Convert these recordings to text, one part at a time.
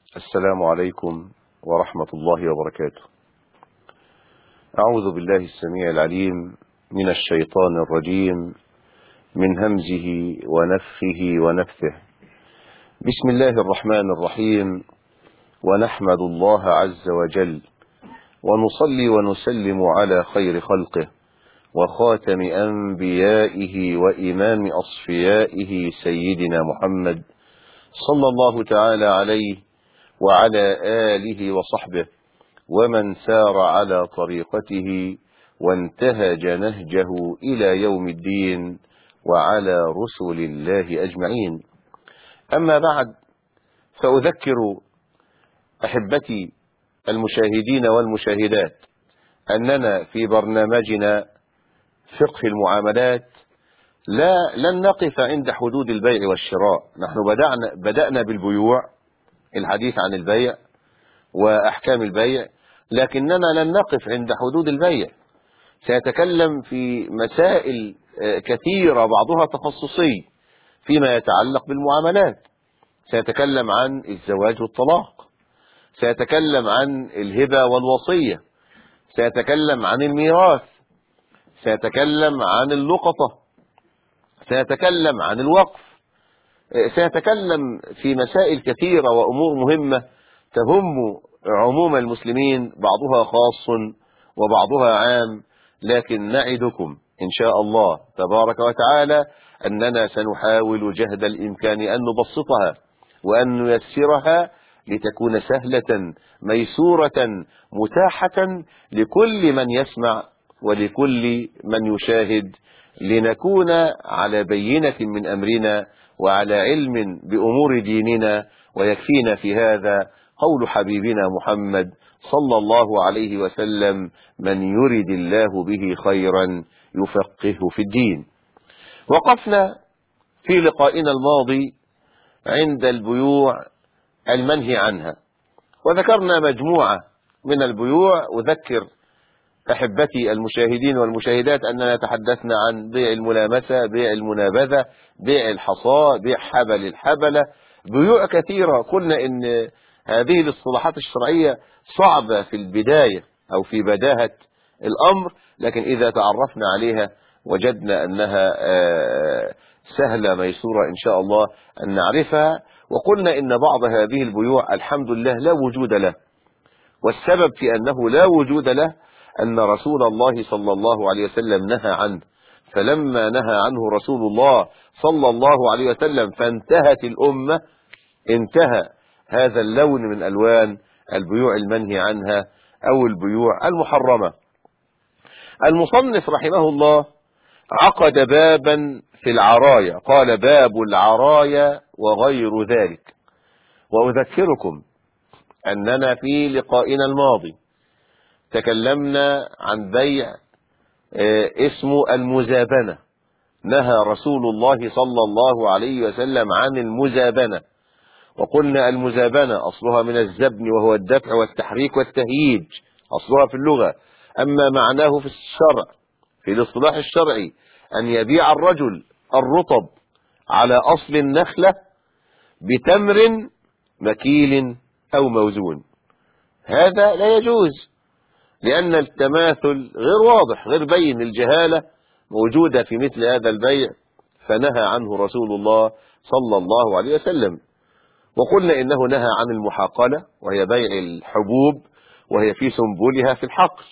السلام عليكم ورحمة الله وبركاته. أعوذ بالله السميع العليم من الشيطان الرجيم من همزه ونفخه ونفثه. بسم الله الرحمن الرحيم، ونحمد الله عز وجل ونصلي ونسلم على خير خلقه وخاتم أنبيائه وإمام أصفيائه سيدنا محمد صلى الله تعالى عليه وعلى آله وصحبه ومن سار على طريقته وانتهج نهجه إلى يوم الدين وعلى رسل الله أجمعين. أما بعد، فأذكر أحبتي المشاهدين والمشاهدات أننا في برنامجنا فقه المعاملات لن نقف عند حدود البيع والشراء. نحن بدأنا بالبيوع، الحديث عن البيع وأحكام البيع، لكننا لن نقف عند حدود البيع. سيتكلم في مسائل كثيرة بعضها تخصصي فيما يتعلق بالمعاملات. سيتكلم عن الزواج والطلاق، سيتكلم عن الهبة والوصية، سيتكلم عن الميراث، سيتكلم عن اللقطة، سيتكلم عن الوقف، سيتكلم في مسائل كثيرة وأمور مهمة تهم عموم المسلمين، بعضها خاص وبعضها عام، لكن نعدكم إن شاء الله تبارك وتعالى أننا سنحاول جهد الإمكان أن نبسطها وأن نيسرها لتكون سهلة ميسورة متاحة لكل من يسمع ولكل من يشاهد، لنكون على بينة من أمرنا وعلى علم بأمور ديننا. ويكفينا في هذا قول حبيبنا محمد صلى الله عليه وسلم: من يرد الله به خيرا يفقهه في الدين. وقفنا في لقائنا الماضي عند البيوع المنهي عنها، وذكرنا مجموعة من البيوع. أذكر أحبتي المشاهدين والمشاهدات أننا تحدثنا عن بيع الملامسة، بيع المنابذة، بيع الحصاة، بيع حبل الحبلة، بيوع كثيرة. قلنا إن هذه الاصطلاحات الشرعية صعبة في البداية أو في بداهة الأمر، لكن إذا تعرفنا عليها وجدنا أنها سهلة ميسورة إن شاء الله أن نعرفها. وقلنا إن بعض هذه البيوع الحمد لله لا وجود له، والسبب في أنه لا وجود له أن رسول الله صلى الله عليه وسلم نهى عنه. فلما نهى عنه رسول الله صلى الله عليه وسلم فانتهت الأمة، انتهى هذا اللون من ألوان البيوع المنهي عنها أو البيوع المحرمة. المصنف رحمه الله عقد بابا في العرايا، قال: باب العرايا وغير ذلك. وأذكركم أننا في لقائنا الماضي تكلمنا عن بيع اسمه المزابنة. نهى رسول الله صلى الله عليه وسلم عن المزابنة، وقلنا المزابنة أصلها من الزبن، وهو الدفع والتحريك والتهييج أصلها في اللغة. أما معناه في الشرع، في الاصطلاح الشرعي، أن يبيع الرجل الرطب على أصل النخلة بتمر مكيل أو موزون. هذا لا يجوز، لأن التماثل غير واضح، غير بين، الجهالة موجودة في مثل هذا البيع، فنهى عنه رسول الله صلى الله عليه وسلم. وقلنا إنه نهى عن المحاقلة، وهي بيع الحبوب وهي في سنبلها في الحقل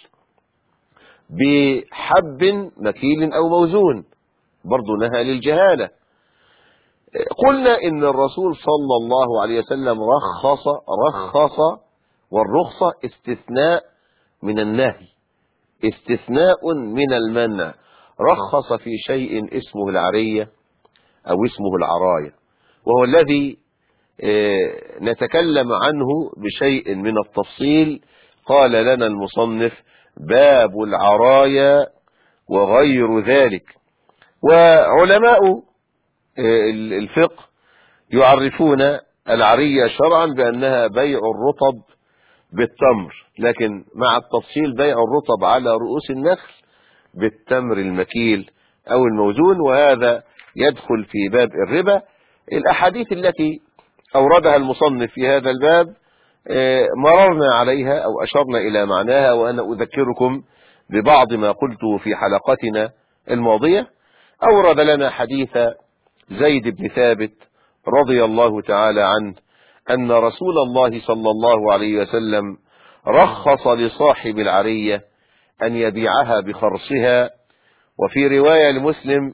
بحب مكيل أو موزون، برضو نهى للجهالة. قلنا إن الرسول صلى الله عليه وسلم رخص، والرخصة استثناء من النهي، استثناء من المنع. رخص في شيء اسمه العرية أو اسمه العراية، وهو الذي نتكلم عنه بشيء من التفصيل. قال لنا المصنف: باب العرايا وغير ذلك. وعلماء الفقه يعرفون العرية شرعا بأنها بيع الرطب بالتمر، لكن مع التفصيل بيع الرطب على رؤوس النخل بالتمر المكيل أو الموزون، وهذا يدخل في باب الربا. الأحاديث التي أوردها المصنف في هذا الباب مررنا عليها أو أشرنا إلى معناها، وأنا أذكركم ببعض ما قلته في حلقتنا الماضية. أورد لنا حديث زيد بن ثابت رضي الله تعالى عنه أن رسول الله صلى الله عليه وسلم رخص لصاحب العرية أن يبيعها بخرصها، وفي رواية لمسلم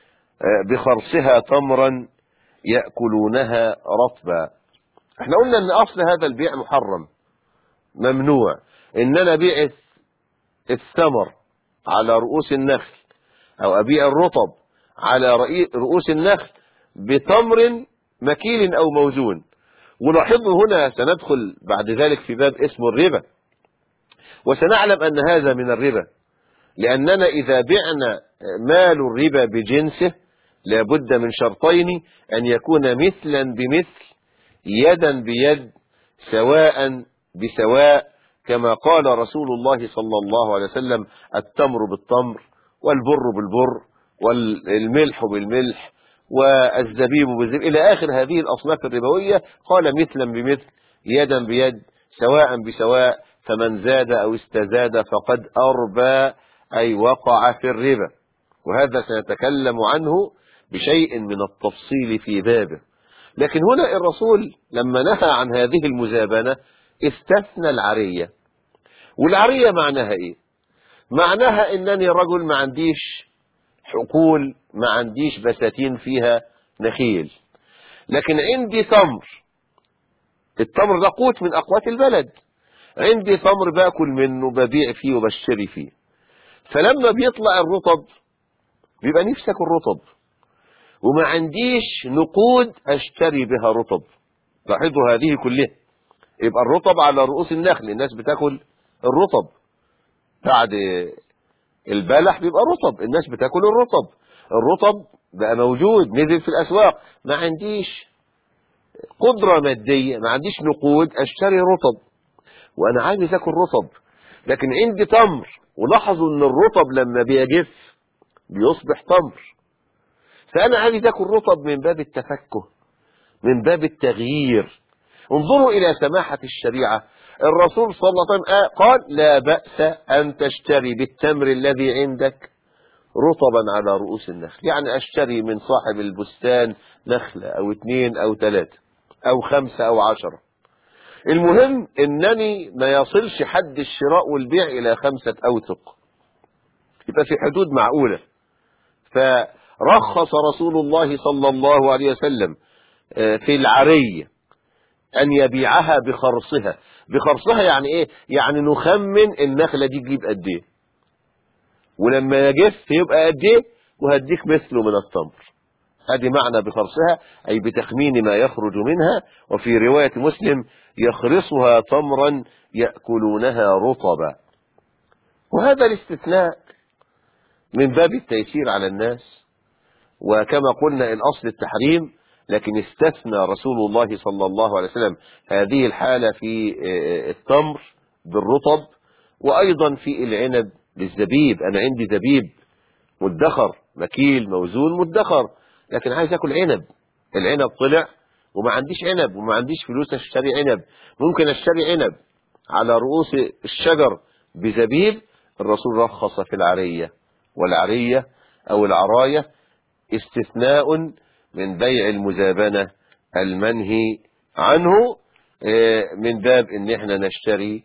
بخرصها تمرا يأكلونها رطبا. احنا قلنا ان اصل هذا البيع محرم ممنوع، ان انا ابيع الثمر على رؤوس النخل او ابيع الرطب على رؤوس النخل بتمر مكيل او موزون. ولاحظوا هنا سندخل بعد ذلك في باب اسمه الربا، وسنعلم ان هذا من الربا، لاننا اذا بعنا مال الربا بجنسه لابد من شرطين: ان يكون مثلا بمثل، يدا بيد، سواء بسواء، كما قال رسول الله صلى الله عليه وسلم: التمر بالتمر والبر بالبر والملح بالملح والزبيب بالزبيب، إلى آخر هذه الأصناف الربوية. قال مثلا بمثل، يدا بيد، سواء بسواء، فمن زاد أو استزاد فقد أربى، أي وقع في الربا. وهذا سنتكلم عنه بشيء من التفصيل في بابه. لكن هنا الرسول لما نهى عن هذه المزابنة استثنى العرية. والعرية معناها ايه؟ معناها انني رجل ما عنديش حقول، ما عنديش بساتين فيها نخيل، لكن عندي تمر. التمر ده قوت من اقوات البلد، عندي تمر باكل منه، ببيع فيه وبشتري فيه. فلما بيطلع الرطب بيبقى نفسك الرطب، وما عنديش نقود اشتري بها رطب. لاحظوا هذه كلها، يبقى الرطب على رؤوس النخل، الناس بتاكل الرطب بعد البلح بيبقى رطب، الناس بتاكل الرطب بقى موجود نزل في الاسواق. ما عنديش قدرة مادية، ما عنديش نقود اشتري رطب، وانا عايز اكل رطب، لكن عندي تمر. ولاحظوا ان الرطب لما بيجف بيصبح تمر، فانا عايز اكل رطب من باب التفكه، من باب التغيير. انظروا الى سماحة الشريعة. الرسول صلى الله عليه وسلم قال: لا بأس ان تشتري بالتمر الذي عندك رطبا على رؤوس النخل. يعني اشتري من صاحب البستان نخلة او 2 أو 3 أو 5 أو 10. المهم انني ما يصلش حد الشراء والبيع الى 5 أوسق، يبقى في حدود معقولة. فرخص رسول الله صلى الله عليه وسلم في العرية أن يبيعها بخرصها. بخرصها يعني إيه؟ يعني نخمن النخلة دي تجيب قد إيه، ولما يجف يبقى قد إيه، وهديك مثله من التمر. هذه معنى بخرصها، أي بتخمين ما يخرج منها. وفي رواية مسلم: يخرصها تمرا يأكلونها رطبا. وهذا الاستثناء من باب التيسير على الناس، وكما قلنا الأصل التحريم، لكن استثنى رسول الله صلى الله عليه وسلم هذه الحالة في التمر بالرطب، وأيضا في العنب بالزبيب. أنا عندي زبيب مدخر، مكيل موزون مدخر، لكن عايز أكل عنب. العنب طلع وما عنديش عنب، وما عنديش فلوس أشتري عنب. ممكن أشتري عنب على رؤوس الشجر بزبيب. الرسول رخص في العرية، والعرية أو العراية استثناء من بيع المزابنة المنهي عنه، من باب ان احنا نشتري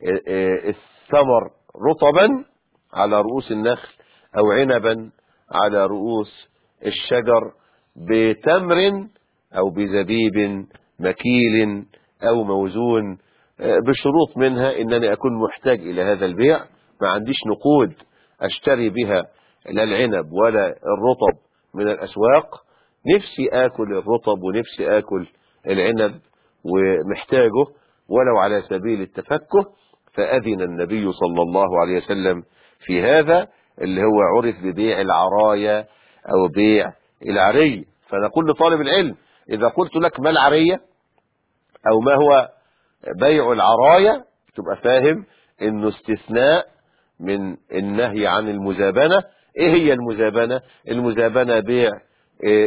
الثمر رطبا على رؤوس النخل او عنبا على رؤوس الشجر بتمر او بزبيب مكيل او موزون، بشروط منها انني اكون محتاج الى هذا البيع، ما عنديش نقود اشتري بها لا العنب ولا الرطب من الاسواق، نفسي اكل الرطب ونفسي اكل العنب ومحتاجه ولو على سبيل التفكه. فاذن النبي صلى الله عليه وسلم في هذا اللي هو عرف ببيع العراية او بيع العرية. فنقول لطالب العلم: اذا قلت لك ما العرية او ما هو بيع العراية، تبقى فاهم انه استثناء من النهي عن المزابنة. ايه هي المزابنة؟ المزابنة بيع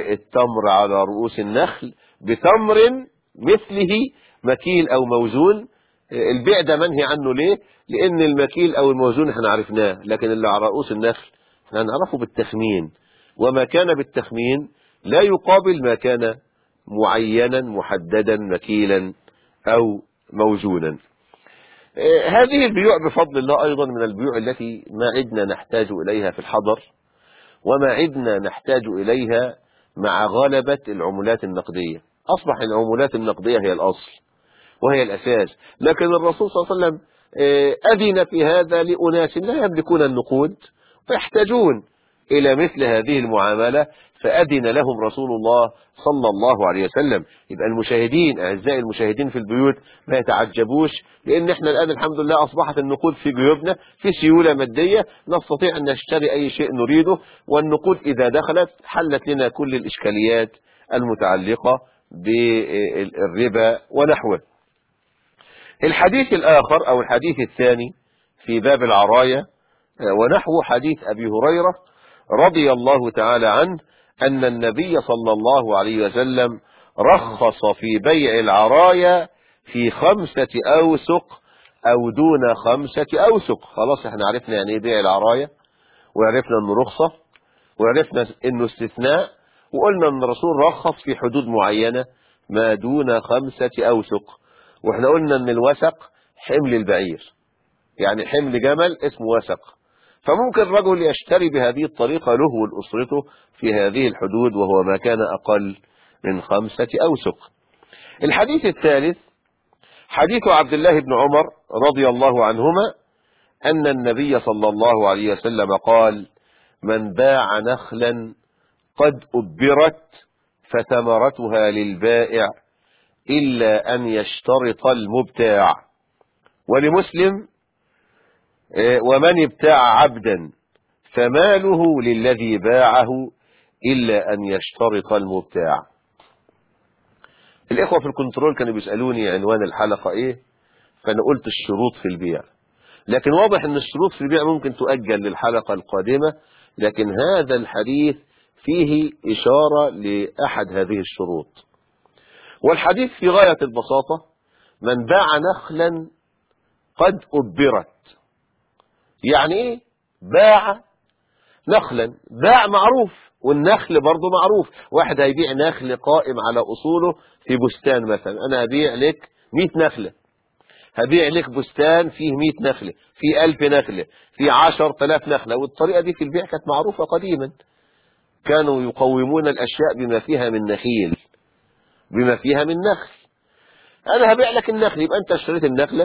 التمر على رؤوس النخل بتمر مثله مكيل او موزون، البيع ده منهي عنه ليه؟ لأن المكيل أو الموزون احنا عرفناه، لكن اللي على رؤوس النخل احنا هنعرفه بالتخمين، وما كان بالتخمين لا يقابل ما كان معينا محددا مكيلا أو موزونا. هذه البيوع بفضل الله أيضا من البيوع التي ما عدنا نحتاج إليها في الحضر، وما عدنا نحتاج إليها مع غلبة العملات النقدية. أصبح العملات النقدية هي الأصل وهي الأساس، لكن الرسول صلى الله عليه وسلم أذن في هذا لأناس لا يملكون النقود ويحتاجون إلى مثل هذه المعاملة، فأذن لهم رسول الله صلى الله عليه وسلم. يبقى المشاهدين أعزائي المشاهدين في البيوت ما يتعجبوش، لأن احنا الآن الحمد لله أصبحت النقود في جيوبنا، في سيولة مادية نستطيع أن نشتري أي شيء نريده، والنقود إذا دخلت حلت لنا كل الإشكاليات المتعلقة بالربا ونحوه. الحديث الآخر أو الحديث الثاني في باب العراية ونحو حديث أبي هريرة رضي الله تعالى عنه أن النبي صلى الله عليه وسلم رخص في بيع العراية في 5 أوسق أو دون 5 أوسق. خلاص احنا عرفنا يعني ايه بيع العراية، وعرفنا انه رخصة، وعرفنا انه استثناء، وقلنا ان الرسول رخص في حدود معينة ما دون 5 أوسق. واحنا قلنا ان الوسق حمل البعير، يعني حمل جمل اسمه وسق، فممكن الرجل يشتري بهذه الطريقة له ولأسرته في هذه الحدود، وهو ما كان أقل من 5 أوسق. الحديث الثالث حديث عبد الله بن عمر رضي الله عنهما أن النبي صلى الله عليه وسلم قال: من باع نخلا قد أبرت فثمرتها للبائع إلا أن يشترط المبتاع. ولمسلم: ومن ابتاع عبدا فماله للذي باعه إلا أن يشترط المبتاع. الإخوة في الكنترول كانوا بيسألوني عنوان الحلقة إيه، فأنا قلت الشروط في البيع، لكن واضح أن الشروط في البيع ممكن تؤجل للحلقة القادمة، لكن هذا الحديث فيه إشارة لأحد هذه الشروط. والحديث في غاية البساطة: من باع نخلا قد أبرت. يعني إيه باع نخلا؟ باع معروف، والنخل برضو معروف. واحد هيبيع نخل قائم على أصوله في بستان مثلا، أنا هبيع لك 100 نخلة، هبيع لك بستان فيه 100 نخلة، فيه 1000 نخلة، فيه 10,000 نخلة. والطريقة دي في البيع كانت معروفة قديما، كانوا يقومون الأشياء بما فيها من نخيل، بما فيها من نخل. أنا هبيع لك النخل، يبقى أنت اشتريت النخلة.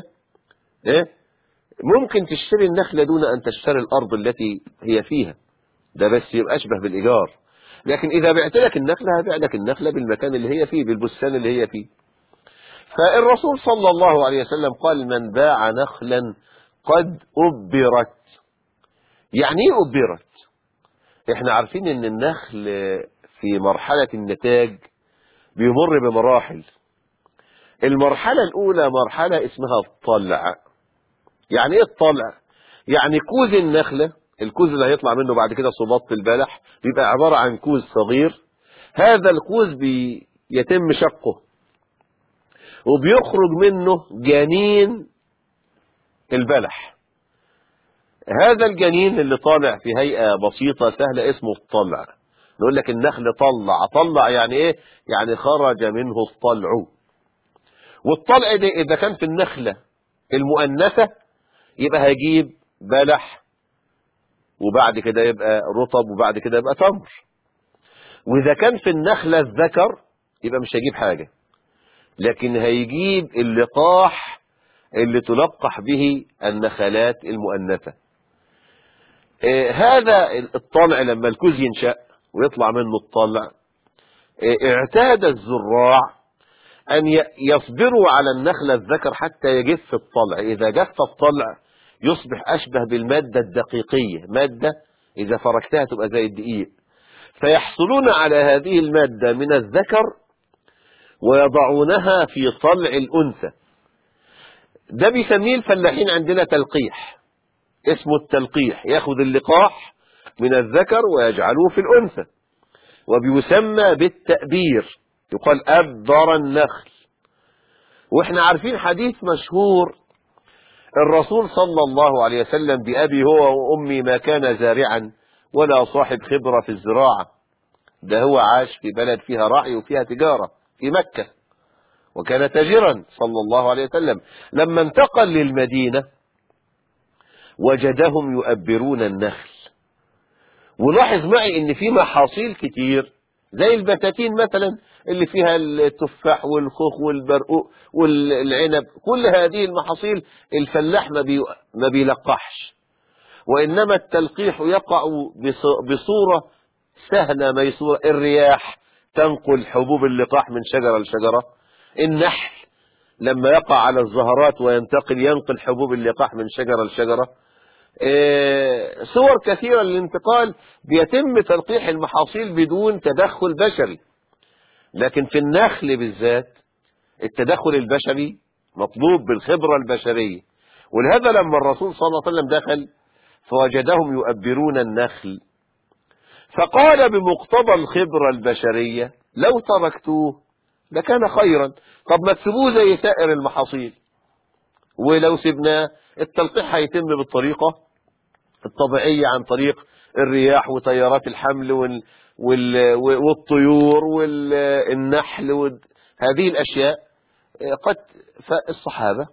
ممكن تشتري النخلة دون أن تشتري الأرض التي هي فيها، ده بس يبقى أشبه بالإيجار. لكن إذا بعت لك النخلة هبيع لك النخلة بالمكان اللي هي فيه، بالبستان اللي هي فيه. فالرسول صلى الله عليه وسلم قال: من باع نخلا قد أبرت. يعني إيه أبرت؟ إحنا عارفين إن النخل في مرحلة النتاج بيمر بمراحل. المرحلة الأولى مرحلة اسمها الطلع. يعني إيه الطلع؟ يعني كوز النخلة، الكوز اللي هيطلع منه بعد كده صباط البلح، بيبقى عبارة عن كوز صغير. هذا الكوز بيتم شقه وبيخرج منه جنين البلح. هذا الجنين اللي طالع في هيئة بسيطة سهلة اسمه الطلع. نقول لك النخل طلع يعني ايه؟ يعني خرج منه الطلع. والطلع ده اذا كان في النخلة المؤنثة يبقى هيجيب بلح، وبعد كده يبقى رطب، وبعد كده يبقى تمر. واذا كان في النخلة الذكر يبقى مش هيجيب حاجة، لكن هيجيب اللقاح اللي تلقح به النخلات المؤنثة. هذا الطلع لما الكوز ينشأ ويطلع منه الطلع، اعتاد الزراع أن يصبروا على النخلة الذكر حتى يجف الطلع. إذا جف الطلع يصبح أشبه بالمادة الدقيقية، مادة إذا فركتها تبقى زي الدقيق، فيحصلون على هذه المادة من الذكر ويضعونها في طلع الأنثى. ده بيسميه الفلاحين عندنا تلقيح، اسمه التلقيح. ياخد اللقاح من الذكر ويجعله في الأنثى، وبيسمى بالتأبير. يقال أبر النخل. واحنا عارفين حديث مشهور الرسول صلى الله عليه وسلم بأبي هو وأمي ما كان زارعا ولا صاحب خبرة في الزراعة، ده هو عاش في بلد فيها رعي وفيها تجارة في مكة، وكان تاجرا صلى الله عليه وسلم. لما انتقل للمدينة وجدهم يؤبرون النخل. ولاحظ معي ان في محاصيل كتير زي البساتين مثلا اللي فيها التفاح والخوخ والبرقوق والعنب، كل هذه المحاصيل الفلاح ما بيلقحش، وإنما التلقيح يقع بصورة سهلة ميسورة. الرياح تنقل حبوب اللقاح من شجرة لشجرة، النحل لما يقع على الزهرات ينقل حبوب اللقاح من شجرة لشجرة. صور كثيرة للانتقال بيتم تلقيح المحاصيل بدون تدخل بشري. لكن في النخل بالذات التدخل البشري مطلوب بالخبرة البشرية. ولهذا لما الرسول صلى الله عليه وسلم دخل فوجدهم يؤبرون النخل، فقال بمقتضى الخبرة البشرية لو تركتوه لكان خيرا. طب ما تسيبوه زي سائر المحاصيل، ولو سبناه التلقيح هيتم بالطريقة الطبيعية عن طريق الرياح وتيارات الحمل والطيور والنحل هذه الأشياء. فالصحابة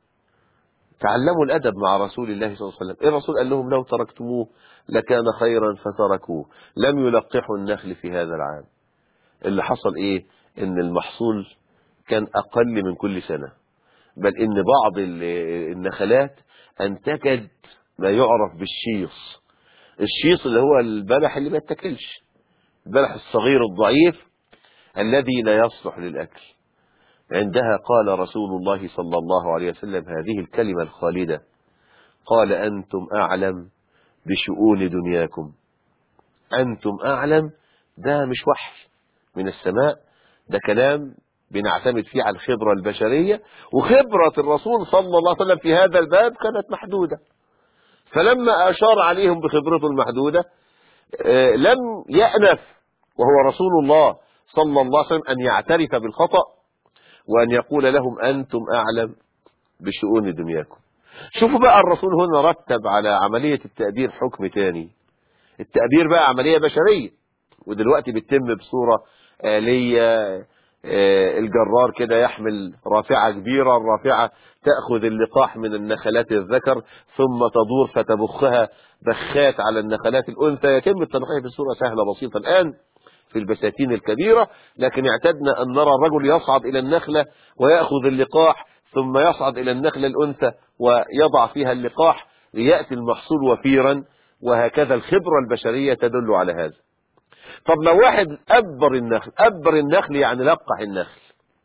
تعلموا الأدب مع رسول الله صلى الله عليه وسلم. الرسول قال لهم لو تركتموه لكان خيرا فتركوه، لم يلقحوا النخل في هذا العام. اللي حصل ايه؟ ان المحصول كان اقل من كل سنة، بل ان بعض النخلات انتجت ما يعرف بالشيص. الشيص اللي هو البلح اللي ما يتاكلش، البلح الصغير الضعيف الذي لا يصلح للأكل. عندها قال رسول الله صلى الله عليه وسلم هذه الكلمة الخالدة، قال أنتم أعلم بشؤون دنياكم. أنتم أعلم، ده مش وحي من السماء، ده كلام بنعتمد فيه على الخبرة البشرية، وخبرة الرسول صلى الله عليه وسلم في هذا الباب كانت محدودة. فلما أشار عليهم بخبرته المحدودة لم يأنف وهو رسول الله صلى الله عليه وسلم أن يعترف بالخطأ وأن يقول لهم أنتم أعلم بشؤون دنياكم. شوفوا بقى الرسول هنا رتب على عملية التأبير حكم تاني. التأبير بقى عملية بشرية، ودلوقتي بتتم بصورة آلية. الجرار كده يحمل رافعة كبيرة، الرافعة تأخذ اللقاح من النخلات الذكر ثم تدور فتبخها بخات على النخلات الأنثى. يتم التنقيح بصورة سهلة بسيطة الآن في البساتين الكبيرة، لكن اعتدنا أن نرى الرجل يصعد إلى النخلة ويأخذ اللقاح ثم يصعد إلى النخلة الأنثى ويضع فيها اللقاح ليأتي المحصول وفيرا، وهكذا الخبرة البشرية تدل على هذا. طب لو واحد أبر النخل يعني لقح النخل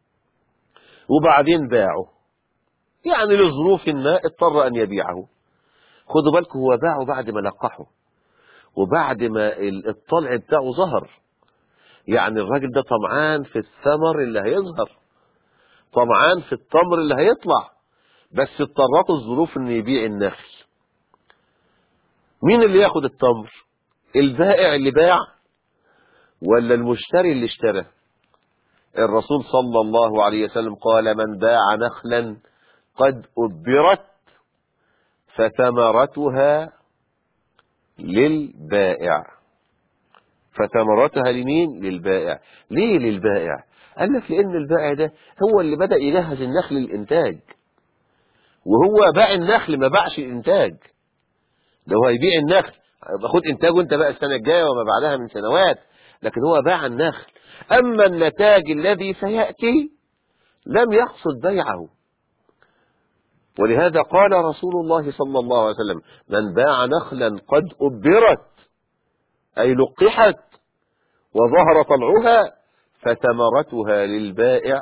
وبعدين باعه، يعني لظروف ما اضطر أن يبيعه. خدوا بالكم، هو باعه بعد ما لقحه وبعد ما الطلع بتاعه ظهر. يعني الراجل ده طمعان في الثمر اللي هيظهر، طمعان في التمر اللي هيطلع، بس اضطرته الظروف ان يبيع النخل. مين اللي ياخد التمر؟ البائع اللي باع ولا المشتري اللي اشترى؟ الرسول صلى الله عليه وسلم قال من باع نخلا قد أبرت فثمرتها للبائع. فثمرتها لمين؟ للبائع. ليه للبائع؟ قال لك لأن البائع ده هو اللي بدأ يجهز النخل للإنتاج، وهو باع النخل ما باعش الإنتاج. لو هيبيع النخل خد إنتاجه أنت بقى السنة الجاية وما بعدها من سنوات، لكن هو باع النخل. أما النتاج الذي سيأتي لم يقصد بيعه. ولهذا قال رسول الله صلى الله عليه وسلم من باع نخلا قد أبرت أي لقحت وظهر طلعها فثمرتها للبائع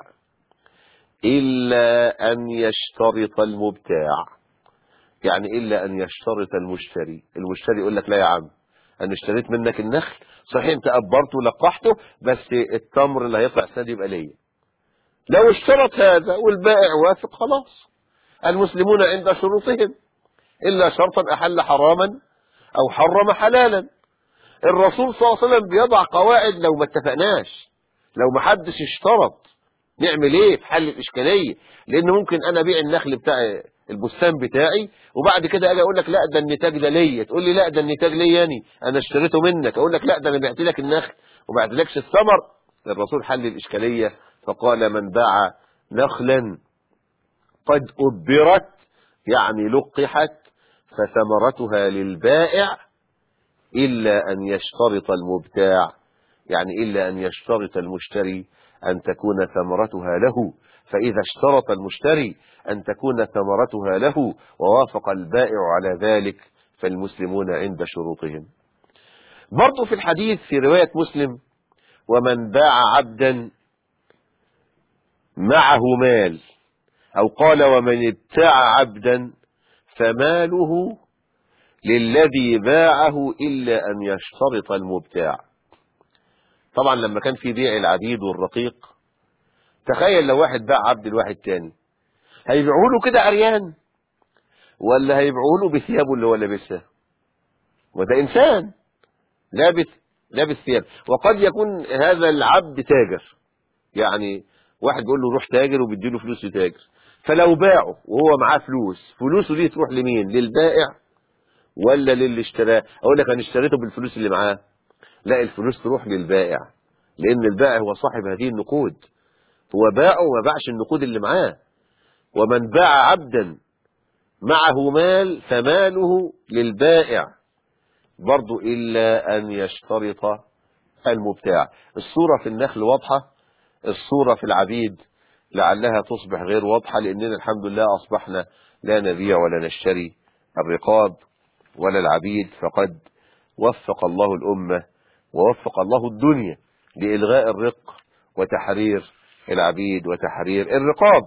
إلا أن يشترط المبتاع. يعني إلا أن يشترط المشتري. المشتري يقول لك لا يا عم، أنا اشتريت منك النخل صحيح أنت أبرته ولقحته، بس التمر اللي هيطلع السنة دي يبقى ليا. لو اشترط هذا والبائع وافق خلاص. المسلمون عند شروطهم إلا شرطا أحل حراما أو حرم حلالا. الرسول صلى الله عليه وسلم بيضع قواعد لو ما اتفقناش، لو ما حدش اشترط نعمل ايه في حل الاشكاليه؟ لان ممكن انا ابيع النخل بتاعي، البستان بتاعي، وبعد كده اجي اقول لك لا ده النتاج ده ليا، تقول لي لا ده النتاج ليا انا اشتريته منك، اقول لك لا ده انا بعت لك النخل وما بعتلكش الثمر. الرسول حل الاشكاليه فقال من باع نخلا قد أبرت يعني لقحت فثمرتها للبائع إلا أن يشترط المبتاع، يعني إلا أن يشترط المشتري أن تكون ثمرتها له، فإذا اشترط المشتري أن تكون ثمرتها له ووافق البائع على ذلك فالمسلمون عند شروطهم. برضو في الحديث في رواية مسلم ومن باع عبدا معه مال، أو قال ومن ابتاع عبدا فماله للذي باعه إلا أن يشترط المبتاع. طبعا لما كان في بيع العبيد والرقيق، تخيل لو واحد باع عبد لواحد تاني، هيبيعوا له كده عريان ولا هيبيعوا له بثيابه اللي هو لابسها؟ وده إنسان لابس ثياب. وقد يكون هذا العبد تاجر، يعني واحد بيقول له روح تاجر وبيديله فلوس يتاجر، فلو باعه وهو معاه فلوسه دي تروح لمين؟ للبائع ولا للي اشتراه؟ اقول لك انا اشتريته بالفلوس اللي معاه، لا الفلوس تروح للبائع، لان البائع هو صاحب هذه النقود، هو باعه وما باعش النقود اللي معاه. ومن باع عبدا معه مال فماله للبائع برضو الا ان يشترط المبتاع. الصورة في النخل واضحة، الصورة في العبيد لعلها تصبح غير واضحة، لأننا الحمد لله أصبحنا لا نبيع ولا نشتري الرقاب ولا العبيد، فقد وفق الله الأمة ووفق الله الدنيا لإلغاء الرق وتحرير العبيد وتحرير الرقاب.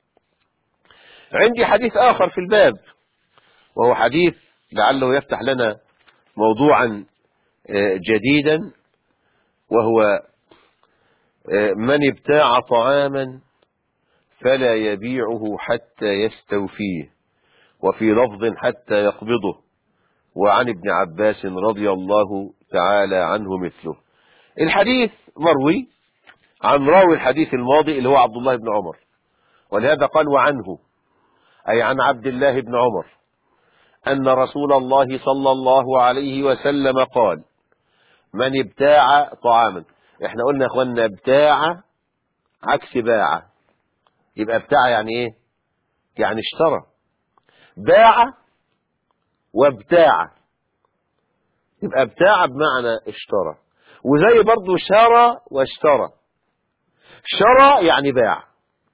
عندي حديث آخر في الباب، وهو حديث لعله يفتح لنا موضوعا جديدا، وهو من ابتاع طعاما فلا يبيعه حتى يستوفيه، وفي لفظ حتى يقبضه، وعن ابن عباس رضي الله تعالى عنه مثله. الحديث مروي عن راوي الحديث الماضي اللي هو عبد الله بن عمر، ولهذا قال وعنه، أي عن عبد الله بن عمر أن رسول الله صلى الله عليه وسلم قال من ابتاع طعاما. احنا قلنا يا اخوانا ابتاع عكس باع، يبقى ابتاع يعني ايه؟ يعني اشترى. باع وابتاع يبقى ابتاع بمعنى اشترى، وزي برضو شرى واشترى. شرى يعني باع،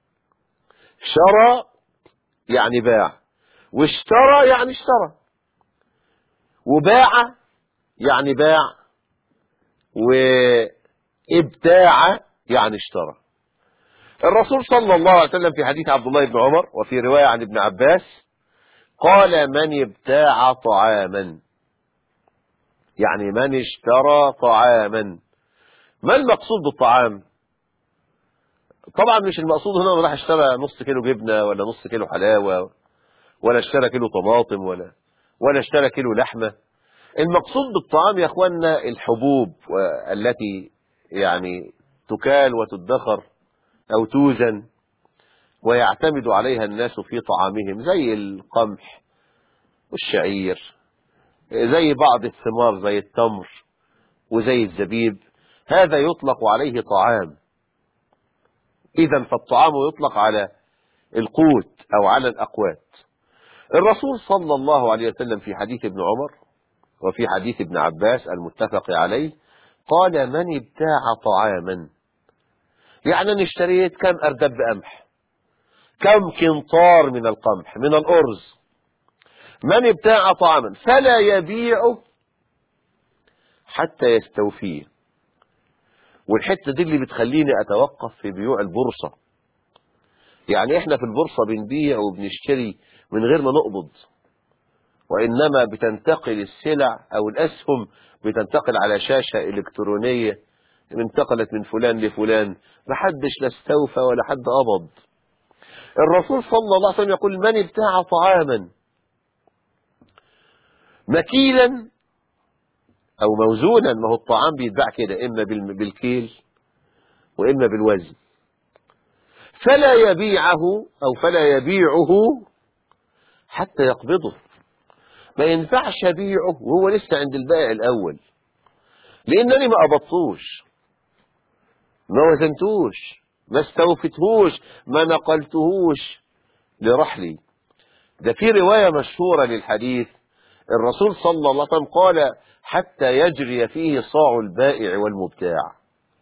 شرى يعني باع، واشترى يعني اشترى، وباع يعني باع، وابتاع يعني اشترى. الرسول صلى الله عليه وسلم في حديث عبد الله بن عمر وفي رواية عن ابن عباس قال من ابتاع طعاما، يعني من اشترى طعاما. ما المقصود بالطعام؟ طبعا مش المقصود هنا راح اشترى نص كيلو جبنة ولا نص كيلو حلاوة ولا اشترى كيلو طماطم ولا اشترى كيلو لحمة. المقصود بالطعام يا اخوانا الحبوب التي يعني تكال وتدخر او توزن ويعتمد عليها الناس في طعامهم، زي القمح والشعير، زي بعض الثمار زي التمر وزي الزبيب، هذا يطلق عليه طعام. إذا فالطعام يطلق على القوت أو على الأقوات. الرسول صلى الله عليه وسلم في حديث ابن عمر وفي حديث ابن عباس المتفق عليه قال من ابتاع طعاما، يعني أنا اشتريت كم أردب قمح، كم كنطار من القمح من الأرز، من ابتاع طعاما فلا يبيعه حتى يستوفيه. والحتة دي اللي بتخليني أتوقف في بيوع البورصة. يعني احنا في البورصة بنبيع وبنشتري من غير ما نقبض، وإنما بتنتقل السلع أو الأسهم بتنتقل على شاشة إلكترونية، انتقلت من فلان لفلان، محدش لا استوفى ولا حد قبض. الرسول صلى الله عليه وسلم يقول من ابتاع طعاما مكيلا أو موزونا، ما هو الطعام بيتباع كده إما بالكيل وإما بالوزن. فلا يبيعه أو فلا يبيعه حتى يقبضه. ما ينفعش أبيعه وهو لسه عند البائع الأول، لأنني ما قبضتوش، ما وزنتوش، ما استوفتهوش، ما نقلتهوش لرحلي. ده في رواية مشهورة للحديث الرسول صلى الله عليه وسلم قال حتى يجري فيه صاع البائع والمبتاع.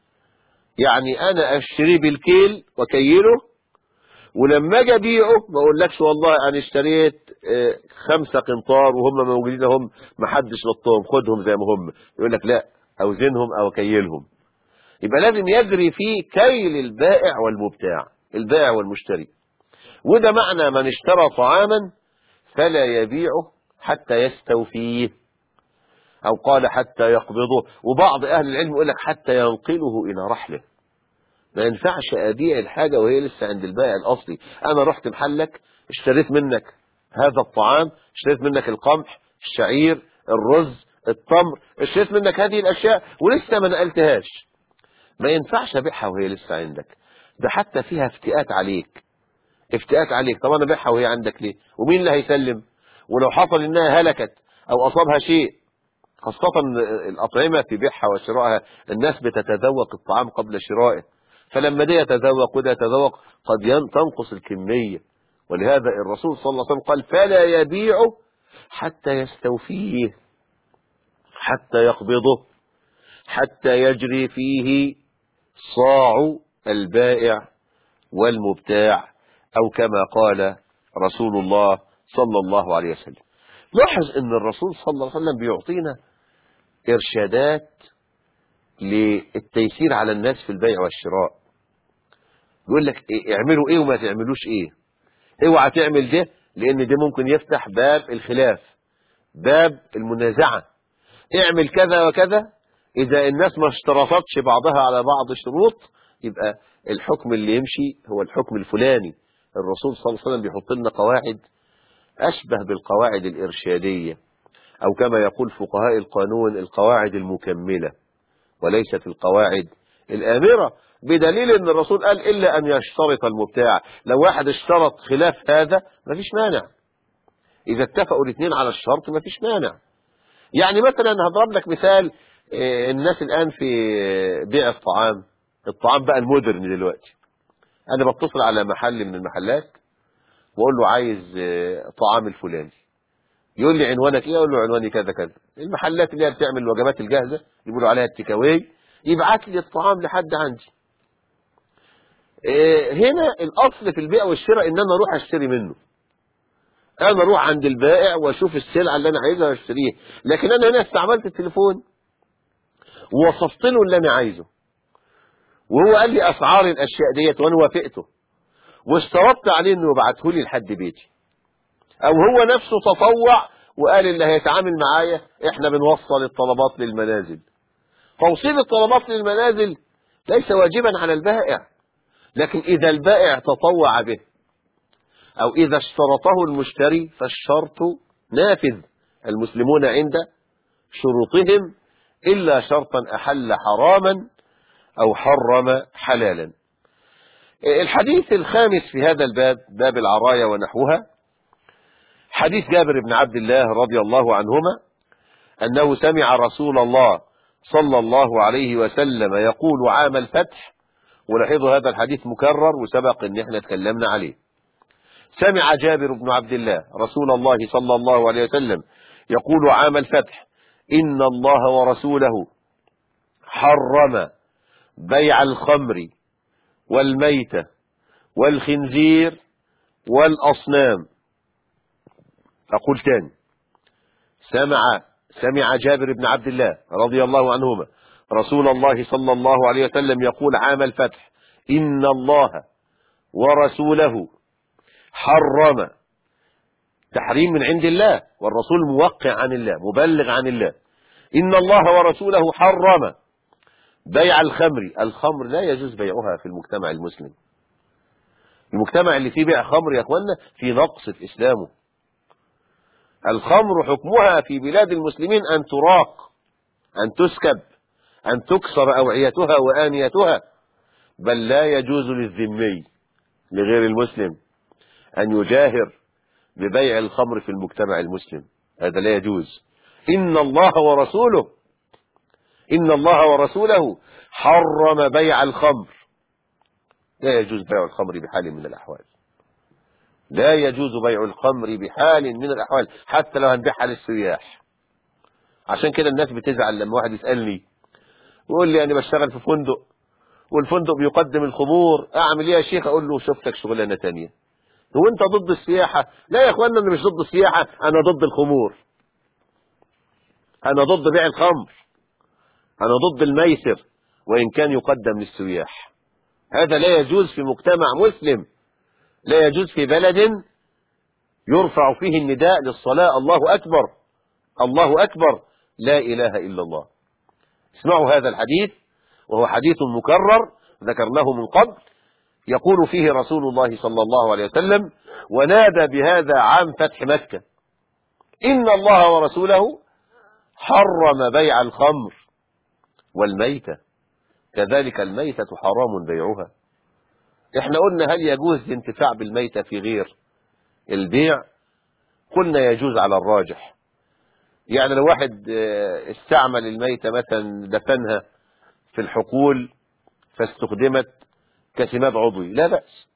يعني أنا أشتري بالكيل وكيله، ولما أجي أبيعه ما أقولكش والله أنا اشتريت 5 قنطار وهم موجودين هم محدش نطهم، خدهم زي ما هم. يقول لك لا، أوزنهم أو أكيلهم. يبقى لازم يجري فيه كيل البائع والمبتاع، البائع والمشتري. وده معنى من اشترى طعاما فلا يبيعه حتى يستوفيه، أو قال حتى يقبضه. وبعض أهل العلم يقول لك حتى ينقله إلى رحله. ما ينفعش أبيع الحاجة وهي لسه عند البائع الأصلي. أنا رحت محلك اشتريت منك هذا الطعام، اشتريت منك القمح، الشعير، الرز، التمر، اشتريت منك هذه الأشياء ولسه ما نقلتهاش. ما ينفعش أبيعها وهي لسه عندك. ده حتى فيها افتئات عليك، افتئات عليك. طب أنا أبيعها وهي عندك ليه؟ ومين اللي هيسلم؟ ولو حصل إنها هلكت أو أصابها شيء، خاصة الأطعمة في بيعها وشرائها الناس بتتذوق الطعام قبل شرائه، فلما ده يتذوق وده يتذوق قد تنقص الكمية. ولهذا الرسول صلى الله عليه وسلم قال فلا يبيع حتى يستوفيه، حتى يقبضه، حتى يجري فيه صاع البائع والمبتاع، أو كما قال رسول الله صلى الله عليه وسلم. لاحظ أن الرسول صلى الله عليه وسلم بيعطينا إرشادات للتيسير على الناس في البيع والشراء. يقول لك إيه اعملوا ايه وما تعملوش ايه، اوعى تعمل ده لان ده ممكن يفتح باب الخلاف، باب المنازعة. اعمل كذا وكذا، اذا الناس ما اشترطتش بعضها على بعض شروط يبقى الحكم اللي يمشي هو الحكم الفلاني. الرسول صلى الله عليه وسلم بيحط لنا قواعد أشبه بالقواعد الإرشادية، أو كما يقول فقهاء القانون القواعد المكملة وليست القواعد الآمرة، بدليل أن الرسول قال إلا أن يشترط المبتاع. لو واحد اشترط خلاف هذا مفيش مانع، إذا اتفقوا الاثنين على الشرط مفيش مانع. يعني مثلا هضرب لك مثال، الناس الآن في بيع الطعام بقى المودرن دلوقتي. أنا بتصل على محل من المحلات وأقول له عايز طعام الفلاني، يقول لي عنوانك ايه؟ اقول له عنواني كذا كذا. المحلات اللي هي بتعمل الوجبات الجاهزه يقولوا عليها التيك اواي، يبعت لي الطعام لحد عندي. هنا الاصل في البيع والشراء ان انا اروح اشتري منه، انا اروح عند البائع واشوف السلعه اللي انا عايزها واشتريها. لكن انا هنا استعملت التليفون ووصفت له اللي انا عايزه، وهو قال لي اسعار الاشياء ديت وانا وافقته، واشترطت عليه انه يبعته لي لحد بيتي، او هو نفسه تطوع وقال اللي هيتعامل معايا احنا بنوصل الطلبات للمنازل. توصيل الطلبات للمنازل ليس واجبا على البائع، لكن اذا البائع تطوع به او اذا اشترطه المشتري فالشرط نافذ. المسلمون عند شروطهم الا شرطا احل حراما او حرم حلالا. الحديث الخامس في هذا الباب، باب العرايا ونحوها، حديث جابر بن عبد الله رضي الله عنهما أنه سمع رسول الله صلى الله عليه وسلم يقول عام الفتح. ولاحظوا هذا الحديث مكرر وسبق ان احنا اتكلمنا عليه. سمع جابر بن عبد الله رسول الله صلى الله عليه وسلم يقول عام الفتح إن الله ورسوله حرم بيع الخمر والميتة والخنزير والأصنام. أقول تاني، سمع جابر بن عبد الله رضي الله عنهما رسول الله صلى الله عليه وسلم يقول عام الفتح إن الله ورسوله حرم، تحريم من عند الله والرسول موقع عن الله مبلغ عن الله، إن الله ورسوله حرم بيع الخمر لا يجوز بيعها في المجتمع المسلم. المجتمع اللي فيه بيع خمر يا اخوانا في نقص في إسلامه. الخمر حكمها في بلاد المسلمين أن تراق، أن تسكب، أن تكسر أوعيتها وآنيتها، بل لا يجوز للذمي لغير المسلم أن يجاهر ببيع الخمر في المجتمع المسلم، هذا لا يجوز. إن الله ورسوله حرم بيع الخمر، لا يجوز بيع الخمر بحال من الأحوال، لا يجوز بيع الخمر بحال من الأحوال، حتى لو هنبيعها للسياح. عشان كده الناس بتزعل لما واحد يسألني ويقول لي أنا بشتغل في فندق والفندق بيقدم الخمور، أعمل إيه يا شيخ؟ أقول له شوف لك شغلانة تانية. هو أنت ضد السياحة؟ لا يا إخوانا، أنا مش ضد السياحة، أنا ضد الخمور، أنا ضد بيع الخمر، أنا ضد الميسر وإن كان يقدم للسياح. هذا لا يجوز في مجتمع مسلم، لا يجوز في بلد يرفع فيه النداء للصلاة الله أكبر، الله أكبر، لا إله إلا الله. اسمعوا هذا الحديث، وهو حديث مكرر ذكرناه من قبل، يقول فيه رسول الله صلى الله عليه وسلم: ونادى بهذا عام فتح مكة: إن الله ورسوله حرم بيع الخمر والميتة، كذلك الميتة حرام بيعها. احنا قلنا هل يجوز الانتفاع بالميتة في غير البيع؟ قلنا يجوز على الراجح. يعني لو واحد استعمل الميتة مثلا، دفنها في الحقول فاستخدمت كسماد عضوي، لا بأس.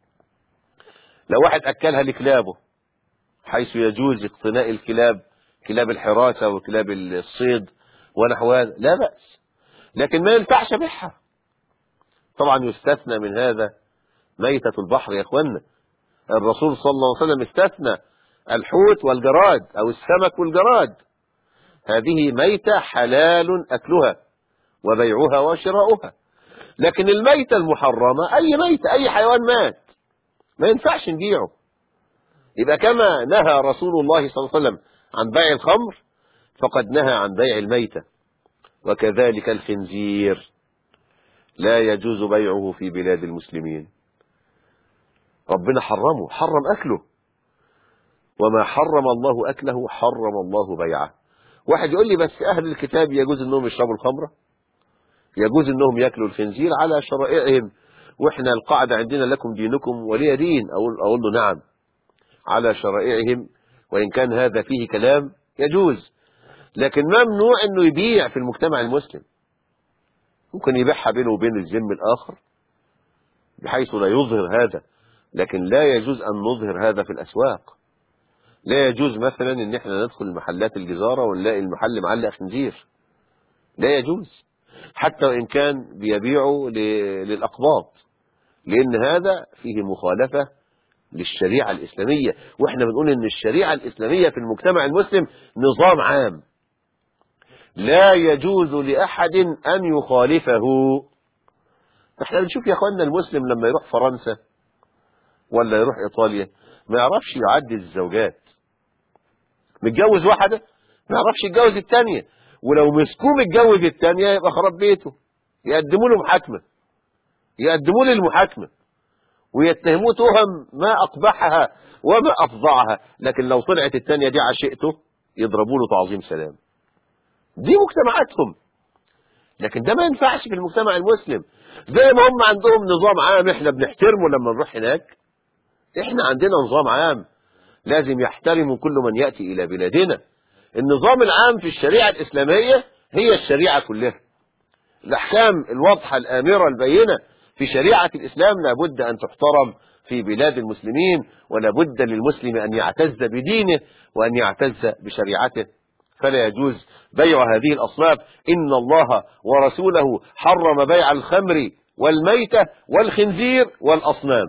لو واحد أكلها لكلابه، حيث يجوز اقتناء الكلاب، كلاب الحراسة وكلاب الصيد ونحو هذا، لا بأس. لكن ما ينفعش بيعها. طبعا يستثنى من هذا ميتة البحر يا اخوانا. الرسول صلى الله عليه وسلم استثنى الحوت والجراد أو السمك والجراد، هذه ميتة حلال أكلها وبيعها وشراؤها. لكن الميتة المحرمة أي ميتة، أي حيوان مات ما ينفعش نبيعه. يبقى كما نهى رسول الله صلى الله عليه وسلم عن بيع الخمر، فقد نهى عن بيع الميتة. وكذلك الخنزير لا يجوز بيعه في بلاد المسلمين، ربنا حرمه، حرم أكله، وما حرم الله أكله حرم الله بيعه. واحد يقول لي بس أهل الكتاب يجوز أنهم يشربوا الخمرة، يجوز أنهم يأكلوا الخنزير على شرائعهم، وإحنا القاعدة عندنا لكم دينكم ولي دين. أقول له نعم، على شرائعهم، وإن كان هذا فيه كلام يجوز، لكن ممنوع أنه يبيع في المجتمع المسلم. ممكن يبيعها بينه وبين الذم الآخر بحيث لا يظهر هذا، لكن لا يجوز أن نظهر هذا في الأسواق. لا يجوز مثلا ان احنا ندخل محلات الجزارة ونلاقي المحل معلق خنزير، لا يجوز، حتى وان كان بيبيعوا للأقباط، لان هذا فيه مخالفة للشريعة الإسلامية. واحنا بنقول ان الشريعة الإسلامية في المجتمع المسلم نظام عام لا يجوز لأحد أن يخالفه. احنا بنشوف يا اخوانا المسلم لما يروح فرنسا ولا يروح إيطاليا ما يعرفش يعدي الزوجات، متجوز واحدة ما يعرفش يتجوز التانية، ولو مسكوه متجوز التانية يبقى خرب بيته، يقدموا له محاكمة، يقدموا له المحاكمة ويتهموه تهم ما أقبحها وما أفظعها. لكن لو طلعت التانية دي عشقته يضربوا له تعظيم سلام. دي مجتمعاتهم، لكن ده ما ينفعش في المجتمع المسلم. زي ما هم عندهم نظام عام احنا بنحترمه لما نروح هناك، احنا عندنا نظام عام لازم يحترم كل من يأتي إلى بلادنا. النظام العام في الشريعة الإسلامية هي الشريعة كلها، الأحكام الواضحة الآمرة البينة في شريعة الإسلام لابد أن تحترم في بلاد المسلمين، ولابد للمسلم أن يعتز بدينه وأن يعتز بشريعته. فلا يجوز بيع هذه الأصناف. إن الله ورسوله حرم بيع الخمر والميتة والخنزير والأصنام.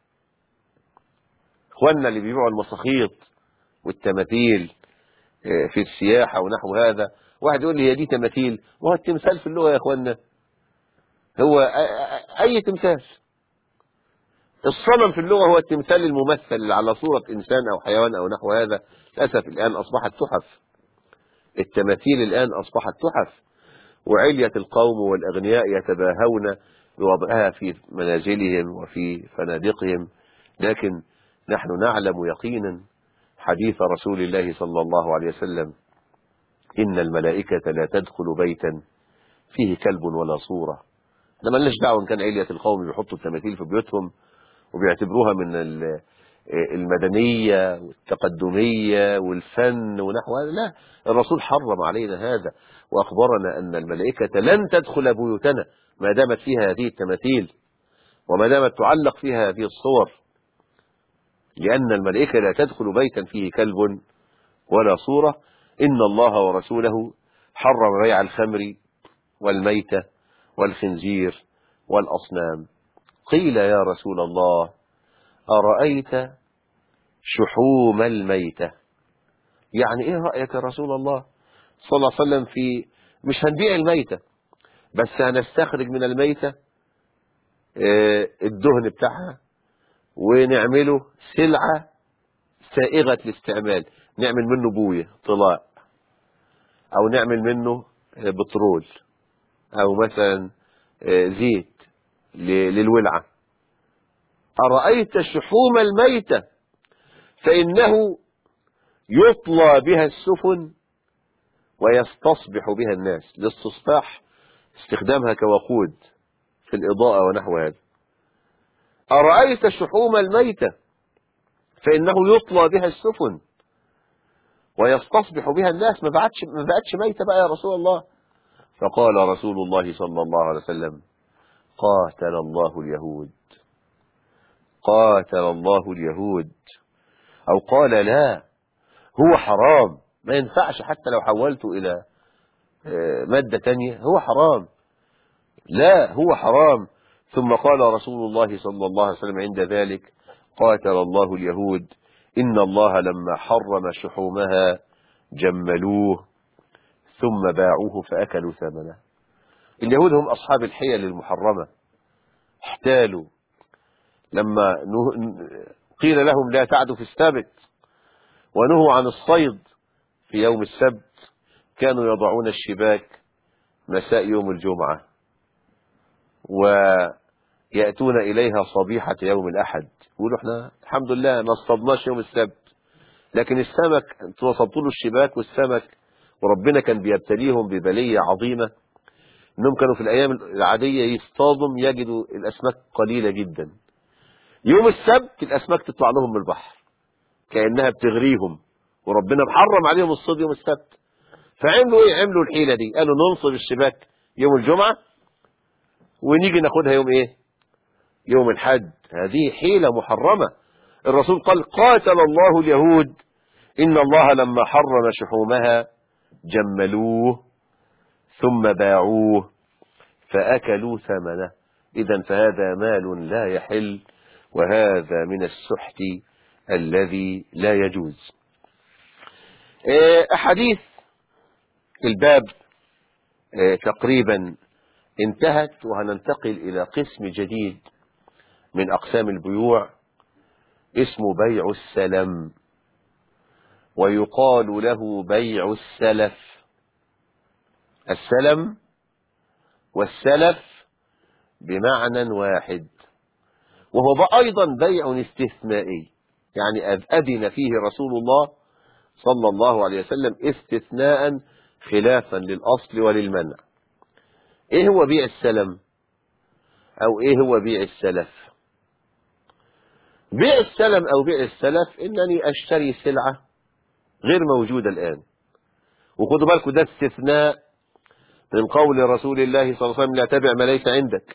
اخواننا اللي بيبيعوا المساخيط والتماثيل في السياحة ونحو هذا، واحد يقول لي هي دي تماثيل؟ وهو التمثال في اللغة يا اخواننا هو اي تمثال. الصنم في اللغة هو التمثال الممثل على صورة انسان او حيوان او نحو هذا. للأسف الان اصبحت تحف، التماثيل الان اصبحت تحف، وعلية القوم والاغنياء يتباهون بوضعها في منازلهم وفي فنادقهم. لكن نحن نعلم يقينا حديث رسول الله صلى الله عليه وسلم: إن الملائكة لا تدخل بيتا فيه كلب ولا صورة. لما لناش دعوة إن كان علية القوم بيحطوا التماثيل في بيوتهم وبيعتبروها من المدنية والتقدمية والفن ونحو هذا. لا، الرسول حرم علينا هذا، وأخبرنا أن الملائكة لن تدخل بيوتنا ما دامت فيها هذه التماثيل وما دامت تعلق فيها هذه الصور، لأن الملائكة لا تدخل بيتا فيه كلب ولا صورة. إن الله ورسوله حرم بيع الخمر والميتة والخنزير والأصنام. قيل يا رسول الله أرأيت شحوم الميتة؟ يعني إيه رأيك يا رسول الله صلى الله عليه وسلم في مش هنبيع الميتة بس هنستخرج من الميتة الدهن بتاعها ونعمله سلعة سائغة الاستعمال، نعمل منه بوية طلاء، أو نعمل منه بترول، أو مثلا زيت للولعة. أرأيت شحوم الميتة فإنه يطلى بها السفن ويستصبح بها الناس، للاستصباح استخدامها كوقود في الإضاءة ونحو هذا. أرأيت شحوم الميتة فإنه يطلى بها السفن ويستصبح بها الناس، ما بقتش ميتة بقى يا رسول الله. فقال رسول الله صلى الله عليه وسلم قاتل الله اليهود، قاتل الله اليهود. أو قال لا، هو حرام، ما ينفعش حتى لو حولته إلى مادة تانية، هو حرام، لا هو حرام. ثم قال رسول الله صلى الله عليه وسلم عند ذلك قاتل الله اليهود، إن الله لما حرم شحومها جملوه ثم باعوه فأكلوا ثمنه. اليهود هم أصحاب الحيل المحرمة، احتالوا لما قيل لهم لا تعدوا في السبت ونهوا عن الصيد في يوم السبت، كانوا يضعون الشباك مساء يوم الجمعة ويأتون إليها صبيحة يوم الأحد، يقولوا احنا الحمد لله ما اصطدناش يوم السبت، لكن السمك انتوا وصلتوا له الشباك والسمك، وربنا كان بيبتليهم ببلية عظيمة انهم كانوا في الأيام العادية يصطادوا يجدوا الأسماك قليلة جدا، يوم السبت الأسماك تطلع لهم من البحر كأنها بتغريهم، وربنا محرم عليهم الصيد يوم السبت. فعملوا ايه؟ عملوا الحيلة دي، قالوا ننصب الشباك يوم الجمعة ونيجي ناخدها يوم ايه؟ يوم الحد. هذه حيلة محرمة. الرسول قال قاتل الله اليهود، إن الله لما حرم شحومها جملوه ثم باعوه فأكلوا ثمنه. إذن فهذا مال لا يحل، وهذا من السحت الذي لا يجوز. أحاديث الباب تقريبا انتهت، وهننتقل إلى قسم جديد من أقسام البيوع اسمه بيع السلم، ويقال له بيع السلف. السلم والسلف بمعنى واحد، وهو أيضا بيع استثنائي، يعني أذن فيه رسول الله صلى الله عليه وسلم استثناء خلافا للأصل وللمنع. إيه هو بيع السلم أو إيه هو بيع السلف؟ بيع السلم أو بيع السلف إنني أشتري سلعة غير موجودة الآن، وخدوا بالكم ده استثناء من قول رسول الله صلى الله عليه وسلم لا تبع ما ليس عندك،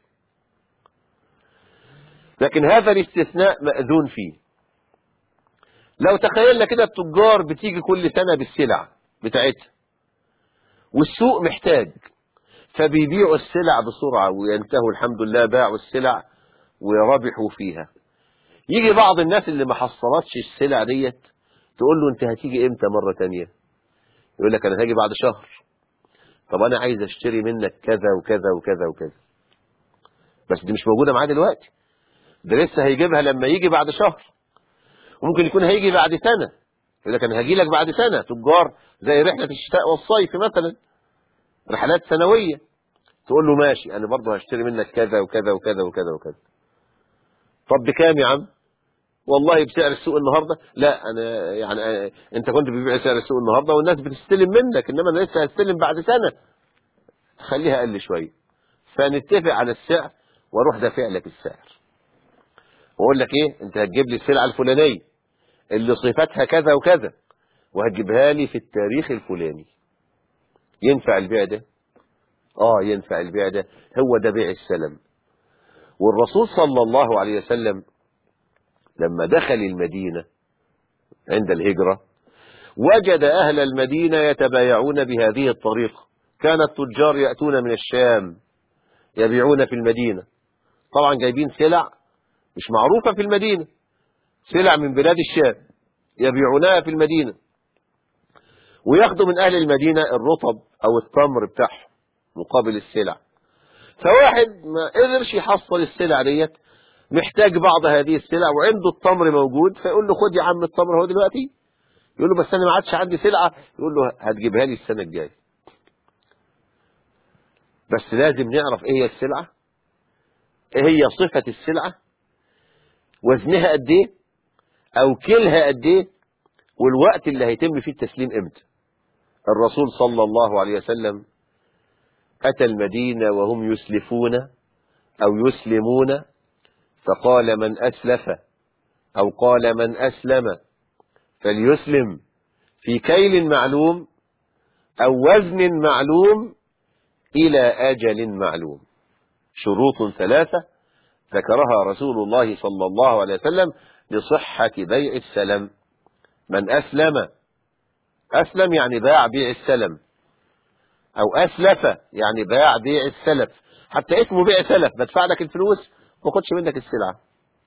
لكن هذا الاستثناء مأذون فيه. لو تخيلنا كده التجار بتيجي كل سنة بالسلع بتاعتها والسوق محتاج، فبيبيعوا السلع بسرعة وينتهوا الحمد لله باعوا السلع وربحوا فيها. يجي بعض الناس اللي ما حصلتش السلع ديت تقول له انت هتيجي امتى مرة تانية؟ يقول لك انا هاجي بعد شهر. طب انا عايز اشتري منك كذا وكذا وكذا وكذا، بس دي مش موجودة معاه دلوقتي، ده لسه هيجيبها لما يجي بعد شهر، وممكن يكون هيجي بعد سنة. يقول لك انا هاجي لك بعد سنة. تجار زي رحلة الشتاء والصيف مثلا، رحلات سنوية، تقول له ماشي انا برضه هشتري منك كذا وكذا وكذا وكذا وكذا. طب بكام يا عم؟ والله بسعر السوق النهارده. لا انا يعني انت كنت بتبيع سعر السوق النهارده والناس بتستلم منك، انما انا لسه هستلم بعد سنة، خليها اقل شويه، فنتفق على السعر واروح دافع لك السعر. واقول لك ايه، انت هتجيب لي السلعه الفلانيه اللي صفتها كذا وكذا، وهتجيبها لي في التاريخ الفلاني. ينفع البيع ده؟ ينفع البيع ده. هو ده بيع السلم. والرسول صلى الله عليه وسلم لما دخل المدينة عند الهجرة وجد أهل المدينة يتبايعون بهذه الطريقة. كان التجار يأتون من الشام يبيعون في المدينة، طبعا جايبين سلع مش معروفة في المدينة، سلع من بلاد الشام يبيعونها في المدينة، وياخدوا من أهل المدينة الرطب أو التمر بتاعهم مقابل السلع. فواحد ما قدرش يحصل السلع ديت، محتاج بعض هذه السلع وعنده التمر موجود، فيقول له خد يا عم التمر هو دلوقتي. يقول له بس انا ما عادش عندي سلعه. يقول له هتجيبها لي السنه الجايه. بس لازم نعرف ايه هي السلعه، ايه هي صفه السلعه، وزنها قد ايه، او كيلها قد ايه، والوقت اللي هيتم فيه التسليم امتى. الرسول صلى الله عليه وسلم اتى المدينه وهم يسلفون او يسلمون، فقال من اسلف او قال من اسلم فليسلم في كيل معلوم أو وزن معلوم إلى أجل معلوم. شروط ثلاثة ذكرها رسول الله صلى الله عليه وسلم لصحة بيع السلم. من أسلم، أسلم يعني باع بيع السلم، أو أسلف يعني باع بيع السلف. حتى اسمه بيع سلف، بدفع لك الفلوس ما خدش منك السلعة.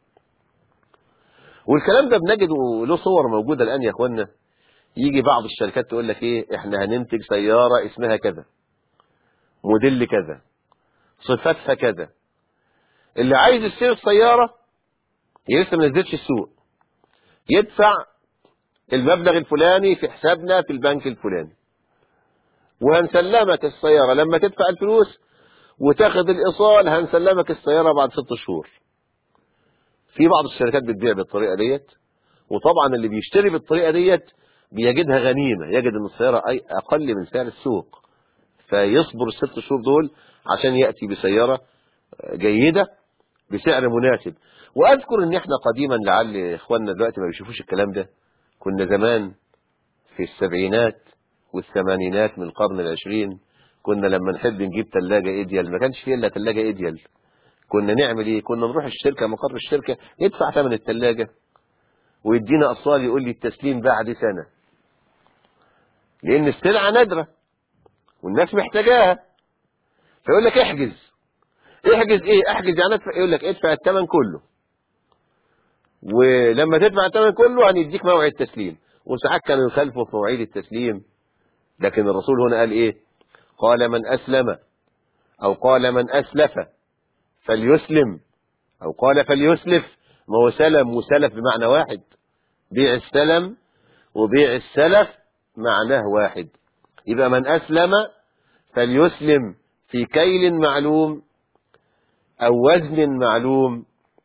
والكلام ده بنجده له صور موجودة الآن يا أخوانا. يجي بعض الشركات تقول لك ايه، احنا هننتج سيارة اسمها كذا، موديل كذا، صفاتها كذا. اللي عايز يشتري السيارة هي لسه ما نزلتش السوق، يدفع المبلغ الفلاني في حسابنا في البنك الفلاني، وهنسلمك السيارة لما تدفع الفلوس وتاخد الإيصال. هنسلمك السيارة بعد 6 شهور. في بعض الشركات بتبيع بالطريقة ديت، وطبعا اللي بيشتري بالطريقة ديت بيجدها غنيمة، يجد ان السيارة اقل من سعر السوق، فيصبر ال6 شهور دول عشان يأتي بسيارة جيدة بسعر مناسب. واذكر ان احنا قديما، لعل اخواننا دلوقتي ما بيشوفوش الكلام ده، كنا زمان في السبعينات والثمانينات من القرن العشرين، كنا لما نحب نجيب ثلاجة ايديال، ما كانش فيه الا ثلاجة ايديال، كنا نعمل ايه؟ كنا نروح الشركة، مقر الشركة، يدفع ثمن الثلاجة ويدينا اصال، يقول لي التسليم بعد سنة، لان السلعة نادرة والناس محتاجاها. فيقول لك احجز. احجز ايه؟ احجز يعني ادفع. يقول لك ادفع الثمن كله، ولما تدفع الثمن كله هنديك موعد تسليم. وساعات كانوا يخالفوا في مواعيد التسليم، لكن الرسول هنا قال ايه؟ قال من اسلم او قال من اسلف فليسلم، او قال فليسلف. ما هو سلم وسلف بمعنى واحد، بيع السلم وبيع السلف معناه واحد. يبقى من اسلم فليسلم في كيل معلوم او وزن معلوم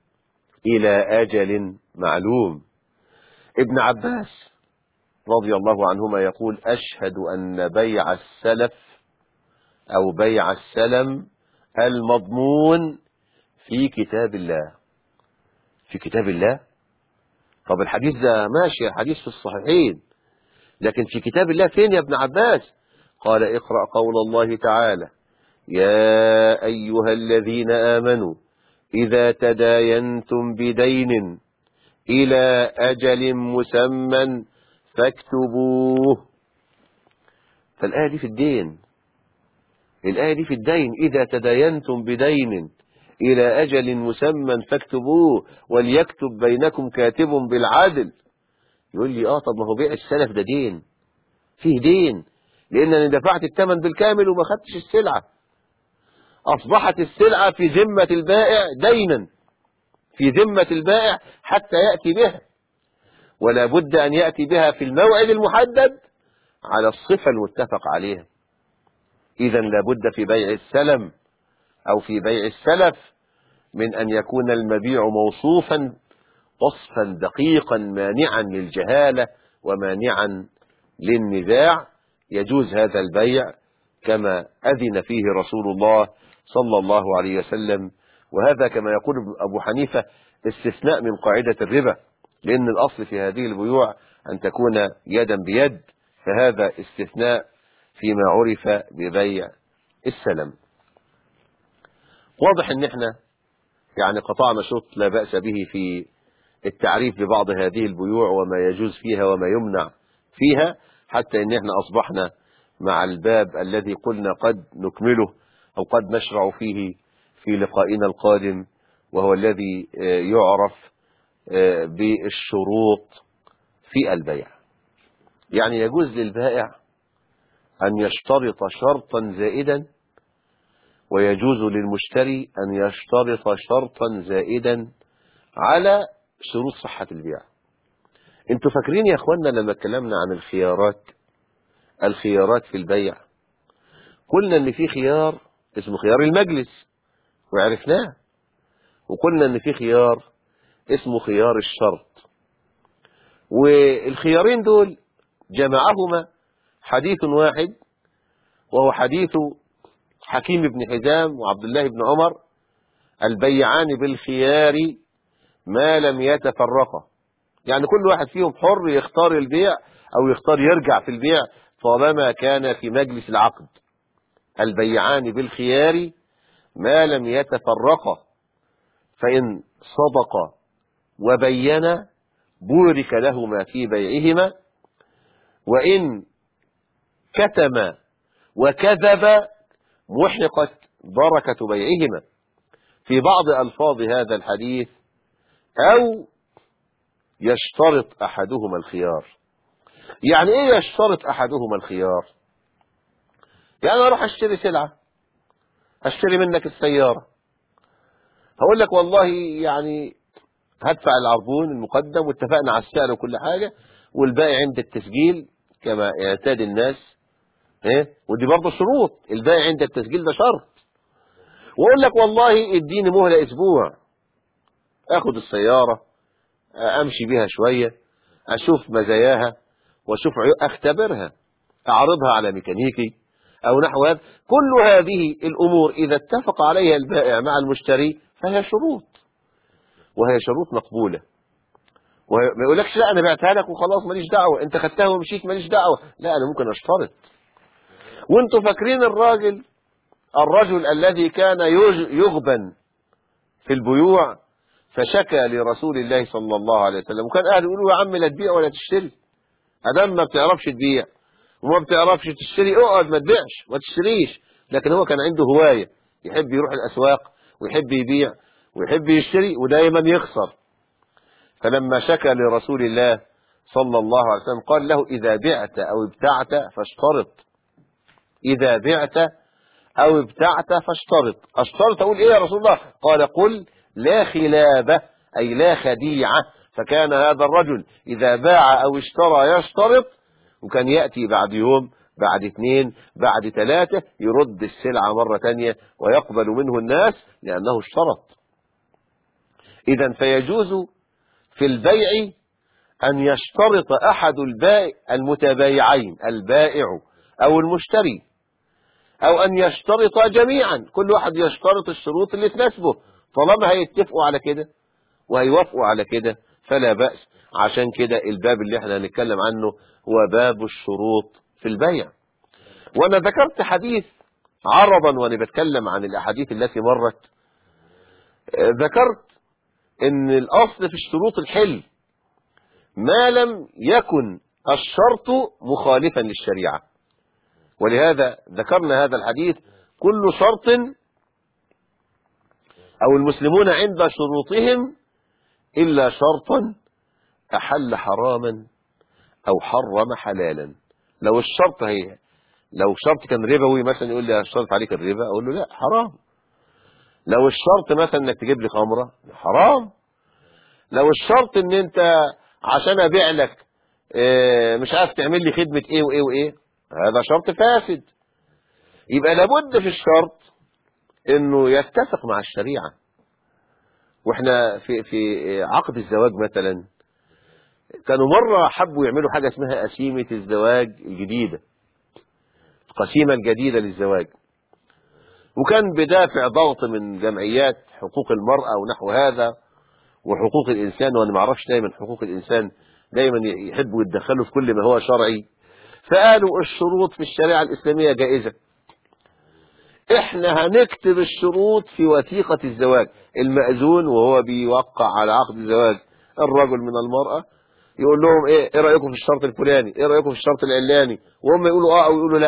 الى اجل معلوم. ابن عباس رضي الله عنهما يقول اشهد ان بيع السلف او بيع السلم المضمون في كتاب الله. في كتاب الله؟ طب الحديث ده ماشي، حديث في الصحيحين، لكن في كتاب الله فين يا ابن عباس؟ قال اقرأ قول الله تعالى يا أيها الذين آمنوا إذا تداينتم بدين إلى أجل مسمى فاكتبوه. فالآية دي في الدين، الآية دي في الدين، إذا تداينتم بدين إلى أجل مسمى فاكتبوه وليكتب بينكم كاتب بالعدل. يقول لي طب ما هو بيع السلف ده دين، فيه دين، لأن أنا دفعت الثمن بالكامل وما خدتش السلعة. أصبحت السلعة في ذمة البائع دينا، في ذمة البائع حتى يأتي بها، ولا بد أن يأتي بها في الموعد المحدد على الصفة المتفق عليها. إذا لابد في بيع السلم أو في بيع السلف من أن يكون المبيع موصوفا وصفا دقيقا مانعا للجهالة ومانعا للنزاع. يجوز هذا البيع كما أذن فيه رسول الله صلى الله عليه وسلم. وهذا كما يقول أبو حنيفة استثناء من قاعدة الربا، لأن الأصل في هذه البيوع أن تكون يدا بيد، فهذا استثناء فيما عرف ببيع السلم. واضح ان احنا يعني قطعنا شوط لا بأس به في التعريف ببعض هذه البيوع وما يجوز فيها وما يمنع فيها، حتى ان احنا اصبحنا مع الباب الذي قلنا قد نكمله او قد نشرع فيه في لقائنا القادم، وهو الذي يعرف بالشروط في البيع. يعني يجوز للبائع أن يشترط شرطا زائدا، ويجوز للمشتري أن يشترط شرطا زائدا على شروط صحة البيع. انتوا فاكرين يا اخوانا لما اتكلمنا عن الخيارات في البيع، قلنا ان في خيار اسمه خيار المجلس وعرفناه، وقلنا ان في خيار اسمه خيار الشرط، والخيارين دول جمعهما حديث واحد، وهو حديث حكيم بن حزام وعبد الله بن عمر: البيعان بالخيار ما لم يتفرقا. يعني كل واحد فيهم حر يختار البيع او يختار يرجع في البيع طالما كان في مجلس العقد. البيعان بالخيار ما لم يتفرقا، فإن صدقا وبينا بورك لهما في بيعهما، وإن كتما وكذب محقت بركة بيعهما. في بعض ألفاظ هذا الحديث: أو يشترط أحدهما الخيار. يعني إيه يشترط أحدهما الخيار؟ يعني أروح أشتري سلعة، أشتري منك السيارة، هقول لك والله يعني هدفع العربون المقدم واتفقنا على السعر وكل حاجة، والباقي عند التسجيل كما يعتاد الناس. ودي برضه شروط، الباقي عند التسجيل ده شرط. واقول لك والله اديني مهلة اسبوع، اخد السيارة امشي بيها شوية، اشوف مزاياها واشوف اختبرها، اعرضها على ميكانيكي او نحو هذا. كل هذه الامور اذا اتفق عليها البائع مع المشتري فهي شروط، وهي شروط مقبولة. وما يقولكش لا انا بعتها لك وخلاص ماليش دعوة، انت خدتها ومشيت ماليش دعوة. لا، انا ممكن اشترط. وانتوا فاكرين الرجل الذي كان يغبن في البيوع فشكى لرسول الله صلى الله عليه وسلم، وكان اهله يقولوا يا عم لا تبيع ولا تشتري، ادام ما بتعرفش تبيع وما بتعرفش تشتري اقعد ما تبيعش وما تشتريش. لكن هو كان عنده هواية، يحب يروح الاسواق ويحب يبيع ويحب يشتري ودايما يخسر. فلما شكى لرسول الله صلى الله عليه وسلم قال له: إذا بعت أو ابتعت فاشترط. إذا بعت أو ابتعت فاشترط. اشترط أقول إيه يا رسول الله؟ قال: قل لا خلابة، أي لا خديعة. فكان هذا الرجل إذا باع أو اشترى يشترط، وكان يأتي بعد يوم، بعد 2، بعد 3 يرد السلعة مرة تانية ويقبل منه الناس لأنه اشترط. إذا فيجوز في البيع أن يشترط أحد المتبايعين، البائع أو المشتري، أو أن يشترط جميعا، كل واحد يشترط الشروط اللي تناسبه. طالما هيتفقوا على كده وهيوافقوا على كده فلا بأس. عشان كده الباب اللي احنا هنتكلم عنه هو باب الشروط في البيع. وأنا ذكرت حديث عرضا وأنا بتكلم عن الأحاديث التي مرت، ذكرت ان الأصل في الشروط الحل ما لم يكن الشرط مخالفا للشريعة. ولهذا ذكرنا هذا الحديث: كل شرط أو المسلمون عند شروطهم إلا شرطا أحل حراما أو حرم حلالا. لو الشرط لو شرط كان ربوي مثلا يقول لي اشترط عليك الربا، أقول له لا، حرام. لو الشرط مثلا انك تجيب لي خمرة، حرام. لو الشرط ان انت عشان ابيع لك مش عارف تعمل لي خدمة ايه وايه وايه، هذا شرط فاسد. يبقى لابد في الشرط انه يتفق مع الشريعة. واحنا في عقد الزواج مثلا كانوا مرة حبوا يعملوا حاجة اسمها قسيمة الزواج الجديدة، القسيمة الجديدة للزواج، وكان بدافع ضغط من جمعيات حقوق المرأة ونحو هذا وحقوق الإنسان، وأنا ما أعرفش دايما حقوق الإنسان دايما يحبوا يتدخلوا في كل ما هو شرعي، فقالوا الشروط في الشريعة الإسلامية جائزة. احنا هنكتب الشروط في وثيقة الزواج. المأذون وهو بيوقع على عقد الزواج الرجل من المرأة يقول لهم ايه رأيكم في الشرط الفلاني، ايه رأيكم في الشرط العلاني، وهم يقولوا اه او يقولوا لا.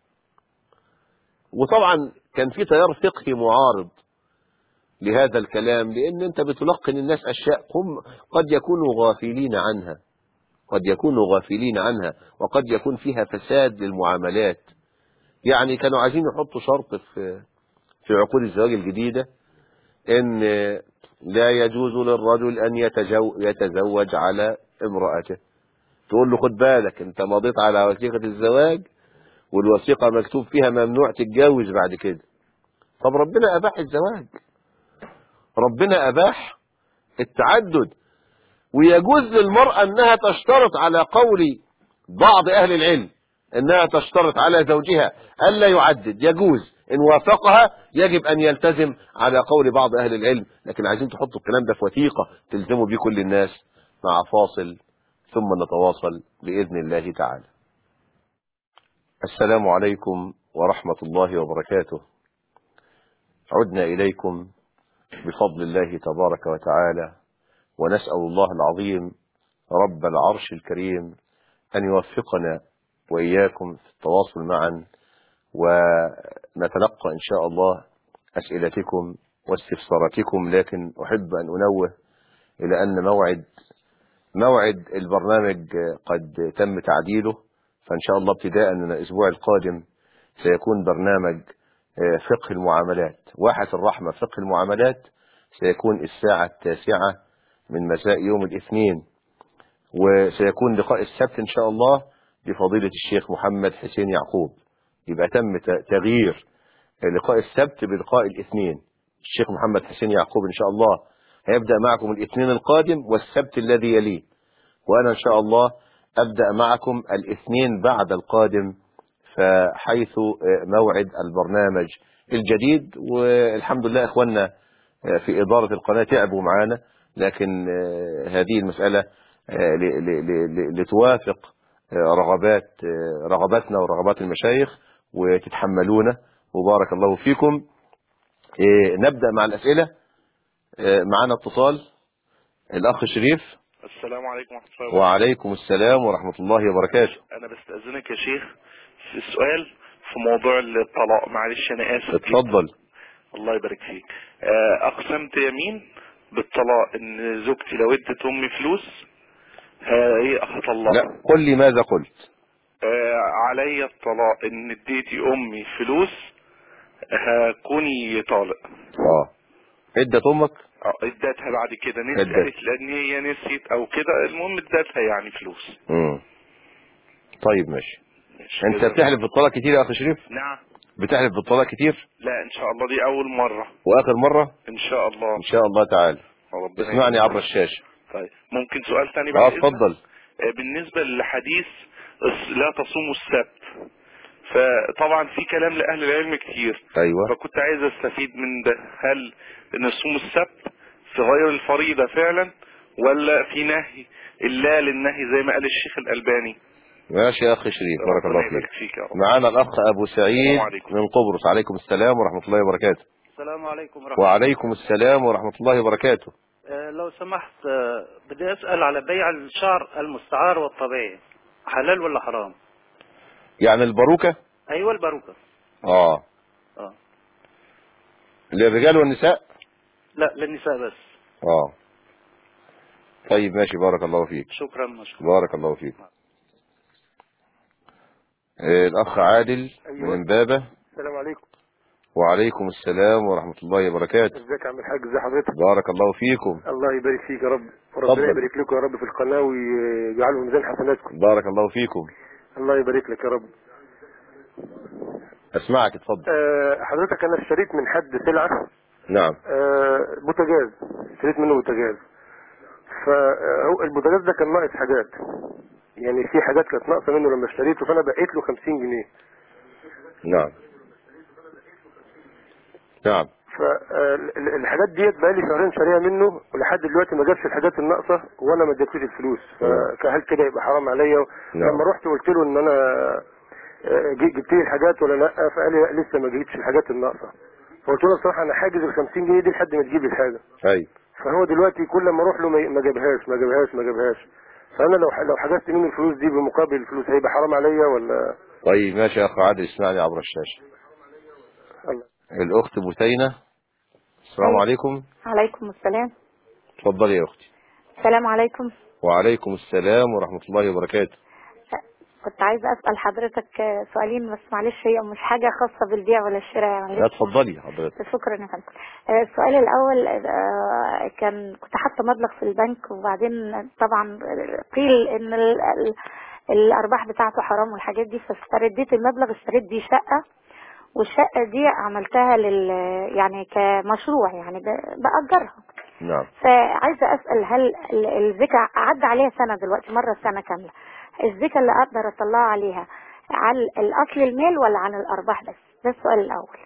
وطبعا كان في تيار فقهي معارض لهذا الكلام، لان انت بتلقن الناس اشياء هم قد يكونوا غافلين عنها، قد يكونوا غافلين عنها، وقد يكون فيها فساد للمعاملات. يعني كانوا عايزين يحطوا شرط في عقود الزواج الجديدة ان لا يجوز للرجل ان يتزوج على امرأته. تقول له خد بالك انت مضيت على وثيقة الزواج، والوثيقة مكتوب فيها ممنوع تتجوز بعد كده. طب ربنا اباح الزواج، ربنا اباح التعدد، ويجوز للمرأة انها تشترط على قول بعض اهل العلم انها تشترط على زوجها الا يعدد، يجوز ان وافقها، يجب ان يلتزم على قول بعض اهل العلم. لكن عايزين تحطوا الكلام ده في وثيقة تلزموا بيه كل الناس. مع فاصل ثم نتواصل بإذن الله تعالى. السلام عليكم ورحمة الله وبركاته. عدنا إليكم بفضل الله تبارك وتعالى، ونسأل الله العظيم رب العرش الكريم أن يوفقنا وإياكم في التواصل معا، ونتلقى إن شاء الله أسئلتكم واستفساراتكم. لكن أحب أن أنوه إلى أن موعد البرنامج قد تم تعديله، فإن شاء الله ابتداء من الأسبوع القادم سيكون برنامج فقه المعاملات، واحة الرحمة فقه المعاملات، سيكون الساعة 9 من مساء يوم الاثنين. وسيكون لقاء السبت إن شاء الله بفضيلة الشيخ محمد حسين يعقوب. يبقى تم تغيير لقاء السبت بلقاء الاثنين. الشيخ محمد حسين يعقوب إن شاء الله هيبدأ معكم الاثنين القادم والسبت الذي يليه، وأنا إن شاء الله أبدأ معكم الاثنين بعد القادم، فحيث موعد البرنامج الجديد. والحمد لله إخواننا في إدارة القناة تعبوا معانا، لكن هذه المسألة لتوافق رغباتنا ورغبات المشايخ وتتحملونا، وبارك الله فيكم. نبدأ مع الأسئلة. معنا اتصال الأخ شريف. السلام عليكم ورحمة الله وبركاته. وعليكم السلام ورحمة الله وبركاته. أنا بستأذنك يا شيخ في السؤال في موضوع الطلاق، معلش أنا آسف اتفضل. جدا. الله يبارك فيك. أقسمت يمين بالطلاق إن زوجتي لو ادت أمي فلوس هطلقها. لا، قل لي ماذا قلت. علي الطلاق إن اديتي أمي فلوس هكوني طالق. ادت أمك؟ ادتها بعد كده قالت لأن هي نسيت أو كده، المهم ادتها يعني فلوس. طيب ماشي. انت بتحلف بالطلاق كتير يا اخي شريف؟ نعم. بتحلف بالطلاق كتير؟ لا ان شاء الله دي اول مرة. واخر مرة؟ ان شاء الله. ان شاء الله تعالى. اسمعني عبر يبارك. الشاشة. طيب ممكن سؤال تاني بعد اذنك؟ اتفضل. بالنسبة للحديث لا تصوموا السبت، فطبعا في كلام لأهل العلم كتير. ايوه. فكنت عايز استفيد من ده، هل نصوم السبت في غير الفريضة فعلا، ولا في نهي إلا للنهي زي ما قال الشيخ الألباني؟ ماشي يا اخي شريف، بارك الله فيك يا رب. معانا الاخ ابو سعيد من قبرص. عليكم السلام ورحمة الله وبركاته. السلام عليكم ورحمة الله. وعليكم السلام ورحمة الله وبركاته. لو سمحت بدي اسأل على بيع الشعر المستعار والطبيعي، حلال ولا حرام؟ يعني الباروكة؟ ايوه الباروكة. اه للرجال والنساء؟ لا للنساء بس. طيب ماشي، بارك الله فيك. شكرا مشكور. بارك الله فيك. الأخ عادل. أيوة. من بابة. السلام عليكم. وعليكم السلام ورحمة الله وبركاته. ازيك يا عم الحاج، ازي حضرتك؟ بارك الله فيكم. الله يبارك فيك يا رب، وربنا يبارك لكم يا رب في القناة ويجعله ميزان حسناتكم. بارك الله فيكم. الله يبارك لك يا رب. اسمعك اتفضل. حضرتك انا اشتريت من حد سلعة. نعم. بوتاجاز، اشتريت منه بوتاجاز، فالبوتاجاز ده كان ناقص حاجات، يعني في حاجات كانت ناقصة منه لما اشتريته، فانا بقيت له 50 جنيه. نعم. فالحاجات ديت بقى لي شهرين شاريها منه ولحد دلوقتي ما جابش الحاجات الناقصه وانا ما اديتلوش الفلوس. فهل كده يبقى حرام عليا؟ لما رحت قلت له ان انا جبت لي الحاجات ولا لا، فقال لي لا لسه ما جبتش الحاجات الناقصه. فقلت له بصراحه انا حاجز ال 50 جنيه دي لحد ما تجيب لي الحاجه. ايوه. فهو دلوقتي كل ما اروح له ما جابهاش. فانا لو حجزت منه الفلوس دي بمقابل الفلوس هيبقى حرام عليا ولا؟ طيب ماشي يا اخ عادل، اسمعني عبر الشاشه. الله. الاخت بثينه، السلام عليكم. عليكم السلام. اتفضلي يا اختي. السلام عليكم. وعليكم السلام ورحمه الله وبركاته. كنت عايزة أسأل حضرتك سؤالين بس معلش، هي مش حاجة خاصة بالبيع ولا الشراء معلش. لا اتفضلي حضرتك. شكرا يا فندم. السؤال الأول، كنت حاطة مبلغ في البنك وبعدين طبعا قيل إن الأرباح بتاعته حرام والحاجات دي، فاسترديت المبلغ، اشتريت بيه شقة، والشقة دي عملتها يعني كمشروع، يعني بأجرها. نعم. فعايزة أسأل، هل الزكاة عدى عليها سنة دلوقتي، مرة سنة كاملة، الزكاة اللي أقدر أطلعها عليها على الأصل المال ولا عن الأرباح بس؟ ده السؤال الأول.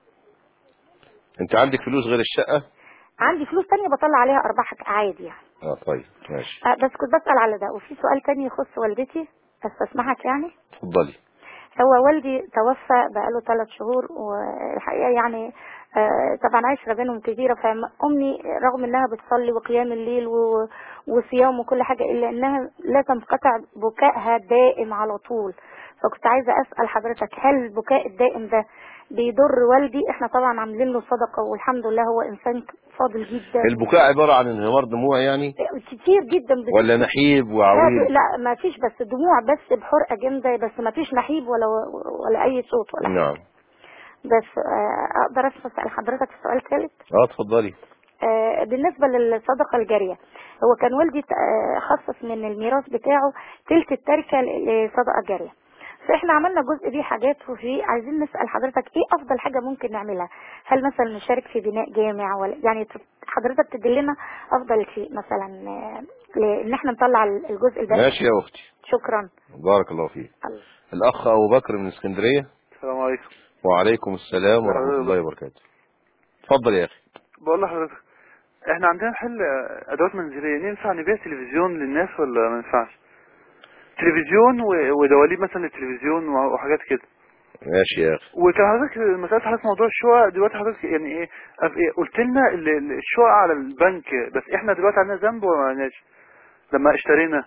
انت عندك فلوس غير الشقة؟ عندي فلوس تانية بطلع عليها أرباح عادي يعني. طيب ماشي. بس كنت بسأل على ده. وفي سؤال تاني يخص والدتي، استسمحك يعني. اتفضلي. هو والدي توفى بقاله 3 شهور، والحقيقة يعني طبعا عشرة بينهم كثيرة، فأمي رغم انها بتصلي وقيام الليل وصيام وكل حاجة، الا انها لا تنقطع بكائها دائم على طول. فكنت عايزة اسأل حضرتك، هل البكاء الدائم ده بيضر والدي؟ احنا طبعا عاملين له صدقة والحمد لله، هو انسان فاضل جدا. البكاء عبارة عن انهمار دموع يعني؟ كتير جدا ولا نحيب وعويل؟ لا ما فيش، بس دموع بس بحرقة جامدة، بس ما فيش نحيب ولا اي صوت ولا حاجة. نعم. بس اقدر اسال حضرتك في سؤال ثالث؟ اتفضلي. بالنسبة للصدقة الجارية، هو كان والدي خصص من الميراث بتاعه تلت التركة لصدقة جارية، فاحنا عملنا جزء بيه حاجات، وفي عايزين نسأل حضرتك ايه افضل حاجة ممكن نعملها؟ هل مثلا نشارك في بناء جامع، ولا يعني حضرتك تدلنا افضل شيء مثلا ان احنا نطلع الجزء الباقي؟ ماشي يا اختي. شكرا. بارك الله فيك. الاخ ابو بكر من اسكندرية. السلام عليكم. وعليكم السلام ورحمة الله وبركاته. اتفضل يا اخي. بقول لحضرتك، احنا عندنا محل ادوات منزليه، ينفع نبيع تلفزيون للناس ولا ما ينفعش؟ تلفزيون ودواليب مثلا للتلفزيون وحاجات كده. ماشي يا اخي. وكان حضرتك مسألة حضرتك موضوع الشقق دلوقتي، حضرتك يعني ايه قلت لنا الشقق على البنك، بس احنا دلوقتي عندنا ذنب ولا ما عندناش لما اشترينا؟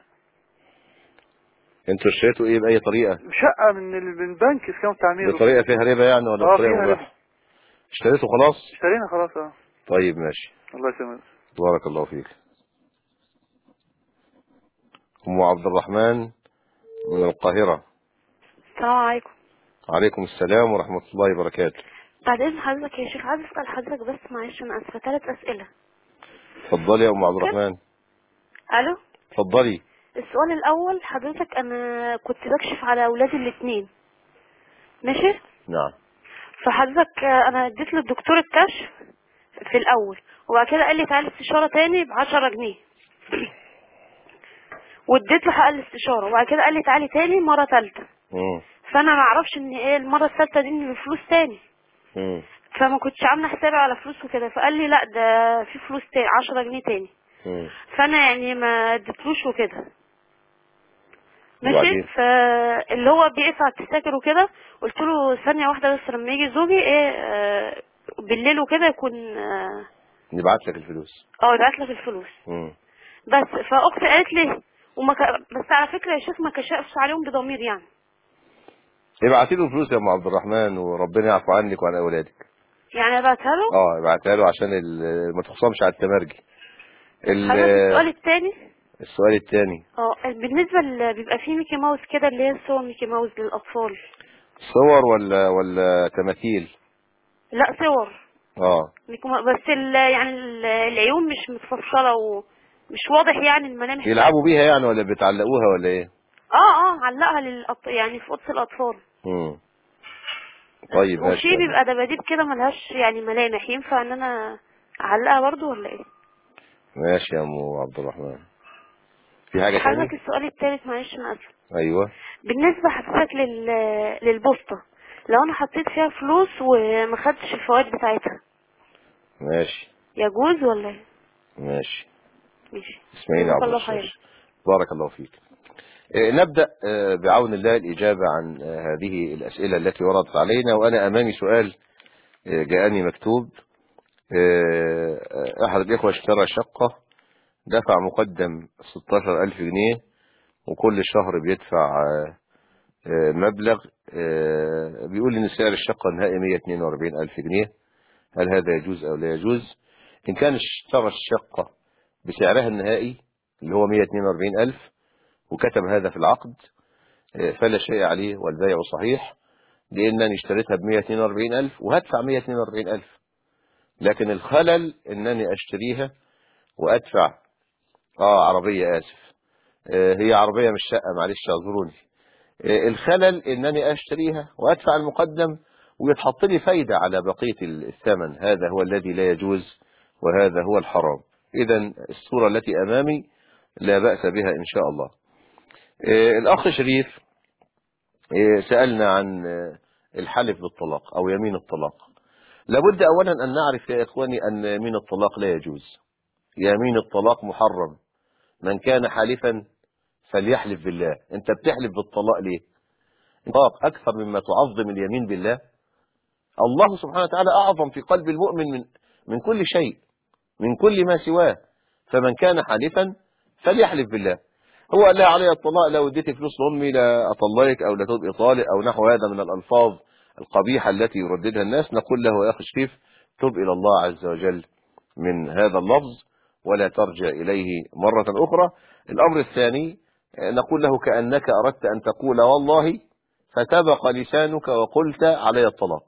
انتوا اشتريتوا ايه بأي طريقة؟ شقة من البنك اسكان تعميره. بطريقة فيها ربا يعني ولا بطريقة فيها مباحة؟ ربا. اشتريته خلاص؟ اشترينا خلاص. طيب ماشي. الله يسلمك. بارك الله فيك. ام عبد الرحمن من القاهرة. السلام عليكم. عليكم السلام ورحمة الله وبركاته. بعد اذن حضرتك يا شيخ، عايز اسال حضرتك بس، معلش انا اسفه، 3 اسئله. اتفضلي يا ام عبد الرحمن. الو. اتفضلي. السؤال الاول، حضرتك انا كنت بكشف على اولادي الاثنين، ماشي؟ نعم. فحضرتك انا اديت للدكتور الكشف في الاول، وبعد كده قال لي تعالي استشاره تاني ب10 جنيه واديت له حق الاستشاره، وبعد كده قال لي تعالي تاني مره ثالثه. فانا ما اعرفش ان ايه المره الثالثه دي من فلوس تاني. فما كنتش عامله حسابي على فلوس وكده، فقال لي لا ده في فلوس تاني 10 جنيه تاني. فانا يعني ما اديتلوش وكده، ماشي. فاللي هو بيقف على التذاكر وكده، قلت له ثانيه واحده بس لما يجي زوجي ايه بالليل وكده يكون نبعت لك الفلوس. يبعت لك الفلوس. بس فاختي قالت لي بس على فكره يا شيخ ما كشفش عليهم بضمير يعني. ابعتي له فلوس يا ام عبد الرحمن وربنا يعفو عنك وعن اولادك. يعني ابعتها له؟ ابعتها له عشان ما تخصمش على التمرجي. السؤال الثاني. السؤال الثاني بالنسبه بيبقى فيه ميكي ماوس كده، اللي هي صور ميكي ماوس للاطفال. صور ولا تماثيل؟ لا صور. بس يعني العيون مش متفصله ومش واضح يعني الملامح. يلعبوا بيها يعني ولا بتعلقوها ولا ايه؟ علقها يعني في اوضه الاطفال. طيب ماشي. وفي بيبقى دباديب كده ملهاش يعني ملامح، ينفع ان انا اعلقها برضو ولا ايه؟ ماشي يا ام عبد الرحمن. في حاجه ثانيه؟ حضرتك السؤال الثالث، معلش انا اسف. ايوه. بالنسبه حضرتك للبوسطه، لو انا حطيت فيها فلوس وما خدتش الفوائد بتاعتها، ماشي. يجوز ولا ايه؟ ماشي. ماشي. اسماعيل عبد الشاش. بارك الله فيك. نبدأ بعون الله الإجابة عن هذه الأسئلة التي وردت علينا. وأنا أمامي سؤال جاءني مكتوب. أحد الإخوة اشترى شقة، دفع مقدم 16,000 جنيه، وكل شهر بيدفع مبلغ. بيقول إن سعر الشقة النهائي 142,000 جنيه. هل هذا يجوز أو لا يجوز؟ إن كان اشترى الشقة بسعرها النهائي اللي هو 142,000 وكتب هذا في العقد فلا شيء عليه والبيع صحيح، لأنني اشتريتها ب 142,000 وهدفع 142,000. لكن الخلل أنني أشتريها وأدفع عربية، آسف، هي عربية مش شقة، معلش اعذروني. الخلل أنني أشتريها وأدفع المقدم ويتحط لي فايدة على بقية الثمن. هذا هو الذي لا يجوز وهذا هو الحرام. إذن الصورة التي أمامي لا بأس بها إن شاء الله. الأخ شريف سألنا عن الحلف بالطلاق أو يمين الطلاق. لابد أولا أن نعرف يا إخواني أن يمين الطلاق لا يجوز. يمين الطلاق محرم. من كان حالفا فليحلف بالله. أنت بتحلف بالطلاق ليه؟ الطلاق أكثر مما تعظم اليمين بالله. الله سبحانه وتعالى أعظم في قلب المؤمن من كل شيء، من كل ما سواه. فمن كان حالفا فليحلف بالله. هو قال لها علي الطلاق لو اديتي فلوس لامي لا اطلقك او لا تبقي طالق او نحو هذا من الالفاظ القبيحه التي يرددها الناس، نقول له يا اخي شريف تب الى الله عز وجل من هذا اللفظ ولا ترجع اليه مره اخرى. الامر الثاني نقول له كانك اردت ان تقول والله فتبق لسانك وقلت علي الطلاق.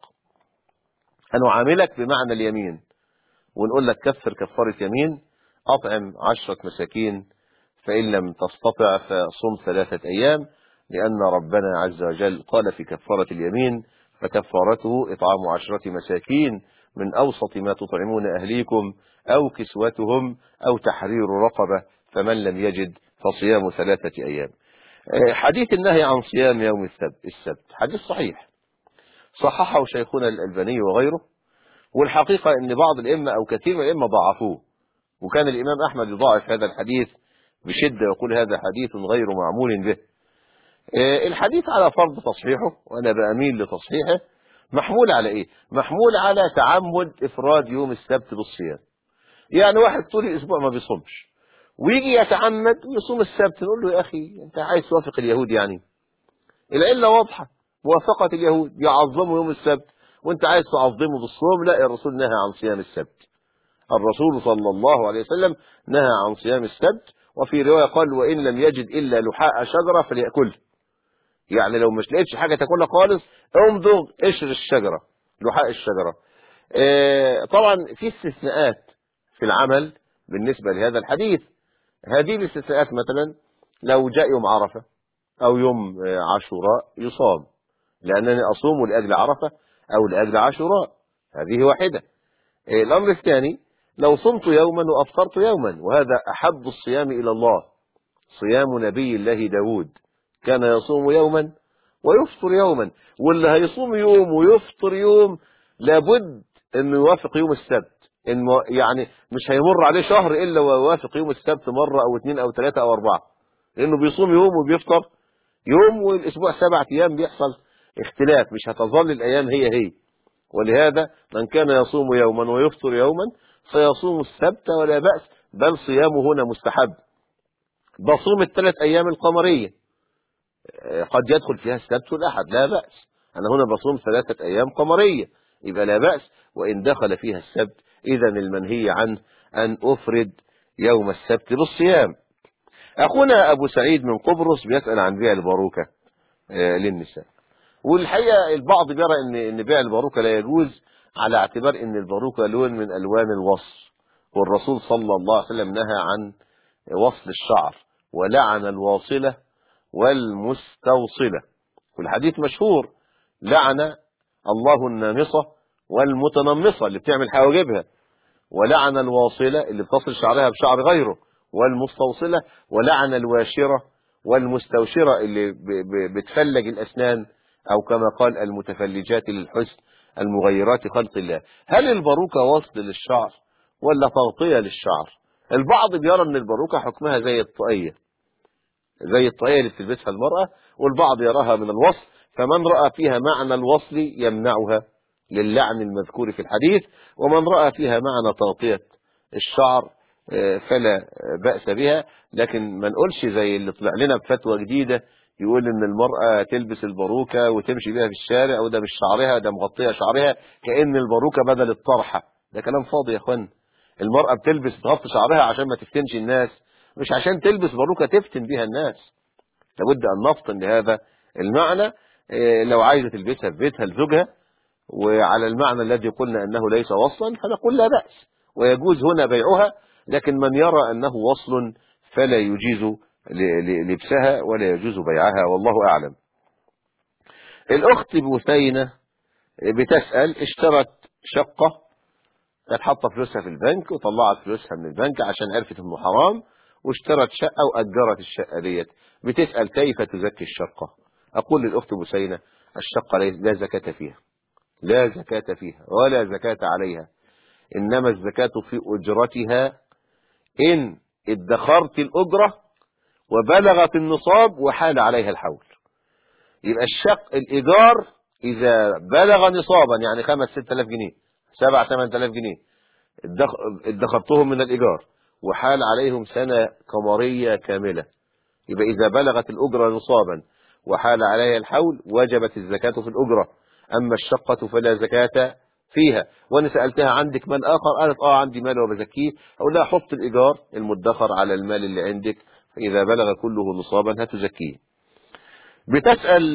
هنعاملك بمعنى اليمين ونقول لك كفر كفاره يمين، اطعم 10 مساكين، فإن لم تستطع فصم 3 أيام، لأن ربنا عز وجل قال في كفارة اليمين فكفارته إطعام 10 مساكين من أوسط ما تطعمون أهليكم أو كسوتهم أو تحرير رقبة، فمن لم يجد فصيام 3 أيام. حديث النهي عن صيام يوم السبت حديث صحيح صححه شيخنا الألباني وغيره، والحقيقة أن بعض الأئمة أو كثير من الأئمة ضعفوه، وكان الإمام أحمد يضاعف هذا الحديث بشدة يقول هذا حديث غير معمول به. الحديث على فرض تصحيحه، وأنا بأميل لتصحيحه، محمول على إيه؟ محمول على تعمد إفراد يوم السبت بالصيام. يعني واحد طول الأسبوع ما بيصومش ويجي يتعمد ويصوم السبت، نقول له يا أخي أنت عايز توافق اليهود؟ يعني العلة واضحة، موافقة اليهود يعظموا يوم السبت وأنت عايز تعظمه بالصوم. لا، الرسول نهى عن صيام السبت. الرسول صلى الله عليه وسلم نهى عن صيام السبت، وفي رواية قال وإن لم يجد إلا لحاء شجرة فليأكل. يعني لو مش لقيتش حاجة تاكلها خالص امضغ قشر الشجرة، لحاء الشجرة. طبعا في استثناءات في العمل بالنسبة لهذا الحديث. هذه الاستثناءات مثلا لو جاء يوم عرفة أو يوم عاشوراء يصام، لأنني أصوم لأجل عرفة أو لأجل عاشوراء، هذه واحدة. الأمر الثاني لو صمت يوما وأفطرت يوما، وهذا أحب الصيام إلى الله. صيام نبي الله داود كان يصوم يوما ويفطر يوما، واللي هيصوم يوم ويفطر يوم لابد أنه يوافق يوم السبت. إنه يعني مش هيمر عليه شهر إلا ويوافق يوم السبت مرة أو 2 أو 3 أو 4، لأنه بيصوم يوم وبيفطر يوم، والأسبوع 7 أيام بيحصل اختلاف، مش هتظل الأيام هي. ولهذا من كان يصوم يوما ويفطر يوما فيصوم السبت ولا بأس، بل صيامه هنا مستحب. بصوم ال3 أيام القمرية، قد يدخل فيها السبت والأحد، لا بأس. أنا هنا بصوم 3 أيام قمرية، يبقى لا بأس. وإن دخل فيها السبت إذا المنهي عنه أن أفرد يوم السبت بالصيام. أخونا أبو سعيد من قبرص بيسأل عن بيع الباروكة للنساء. والحقيقة البعض بيرى ان بيع الباروكة لا يجوز، على اعتبار ان الباروكة لون من الوان الوصل، والرسول صلى الله عليه وسلم نهى عن وصل الشعر ولعن الواصلة والمستوصلة، والحديث مشهور لعن الله النامصة والمتنمصة اللي بتعمل حواجبها، ولعن الواصلة اللي بتصل شعرها بشعر غيره، والمستوصلة، ولعن الواشرة والمستوشرة اللي بتفلج الأسنان، أو كما قال المتفلجات للحسن المغيرات خلق الله. هل الباروكة وصل للشعر ولا تغطية للشعر؟ البعض بيرى ان الباروكة حكمها زي الطاقية اللي بتلبسها المرأة، والبعض يراها من الوصل، فمن رأى فيها معنى الوصل يمنعها للعن المذكور في الحديث، ومن رأى فيها معنى تغطية الشعر فلا بأس بها. لكن ما نقولش زي اللي طلع لنا بفتوى جديدة يقول ان المرأة تلبس الباروكة وتمشي بها في الشارع وده مش شعرها، ده مغطية شعرها، كأن الباروكة بدل الطرحة. ده كلام فاضي يا اخوان. المرأة بتلبس تغطي شعرها عشان ما تفتنش الناس، مش عشان تلبس باروكة تفتن بها الناس. لابد ان نفطن لهذا المعنى. لو عايزة تلبسها في بيتها لزوجها وعلى المعنى الذي قلنا انه ليس وصلا فنقول لا بأس، ويجوز هنا بيعها. لكن من يرى انه وصل فلا يجيز لبسها ولا يجوز بيعها، والله اعلم. الاخت بثينة بتسأل، اشترت شقة، كانت حاطه فلوسها في البنك وطلعت فلوسها من البنك عشان عرفت انه حرام، واشترت شقة واجرت الشقة ديت. بتسأل كيف تزكي الشقة؟ اقول للاخت بثينة الشقة لا زكاة فيها، لا زكاة فيها ولا زكاة عليها، انما الزكاة في اجرتها ان ادخرت الاجرة وبلغت النصاب وحال عليها الحول. يبقى الإيجار إذا بلغ نصابا، يعني 5-6 آلاف جنيه 7-8 آلاف جنيه ادخرتهم من الإيجار وحال عليهم سنة قمرية كاملة، يبقى إذا بلغت الأجرة نصابا وحال عليها الحول وجبت الزكاة في الأجرة. أما الشقة فلا زكاة فيها. وأنا سألتها عندك مال آخر؟ قالت عندي مال وبزكيه. أقول لها حط الإيجار المدخر على المال اللي عندك، فإذا بلغ كله نصابا هتزكيه. بتسأل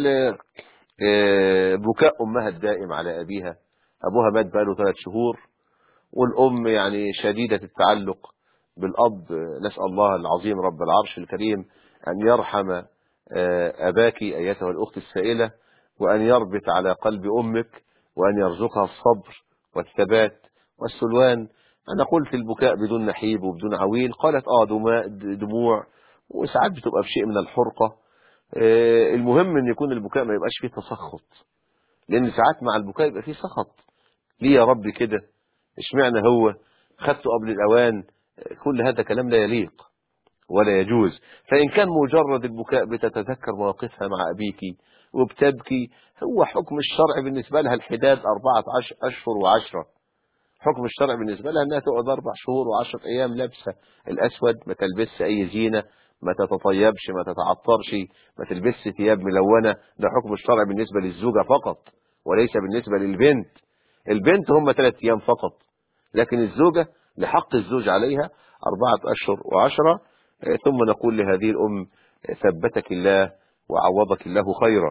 بكاء أمها الدائم على أبيها، أبوها مات بقاله 3 شهور، والأم يعني شديدة التعلق بالأب. نسأل الله العظيم رب العرش الكريم أن يرحم أباك أيتها الأخت السائلة، وأن يربط على قلب أمك، وأن يرزقها الصبر والثبات والسلوان. أنا قلت البكاء بدون نحيب وبدون عويل، قالت دموع، وساعات بتبقى بشيء من الحرقة. المهم ان يكون البكاء ما يبقاش فيه تسخط، لان ساعات مع البكاء يبقى فيه سخط. ليه يا رب كده؟ اشمعنى هو خدته قبل الاوان؟ كل هذا كلام لا يليق ولا يجوز. فان كان مجرد البكاء بتتذكر مواقفها مع ابيك وبتبكي، هو حكم الشرع بالنسبة لها الحداد 14 أشهر و10. حكم الشرع بالنسبة لها انها تقعد 4 شهور و10 ايام لابسه الاسود، ما تلبسش اي زينة، ما تتطيبش، ما تتعطرش، ما تلبسش ثياب ملونة. ده حكم الشرع بالنسبة للزوجة فقط وليس بالنسبة للبنت. البنت هم 3 ايام فقط، لكن الزوجة لحق الزوج عليها 4 أشهر و10. ثم نقول لهذه الأم ثبتك الله وعوضك الله خيرا.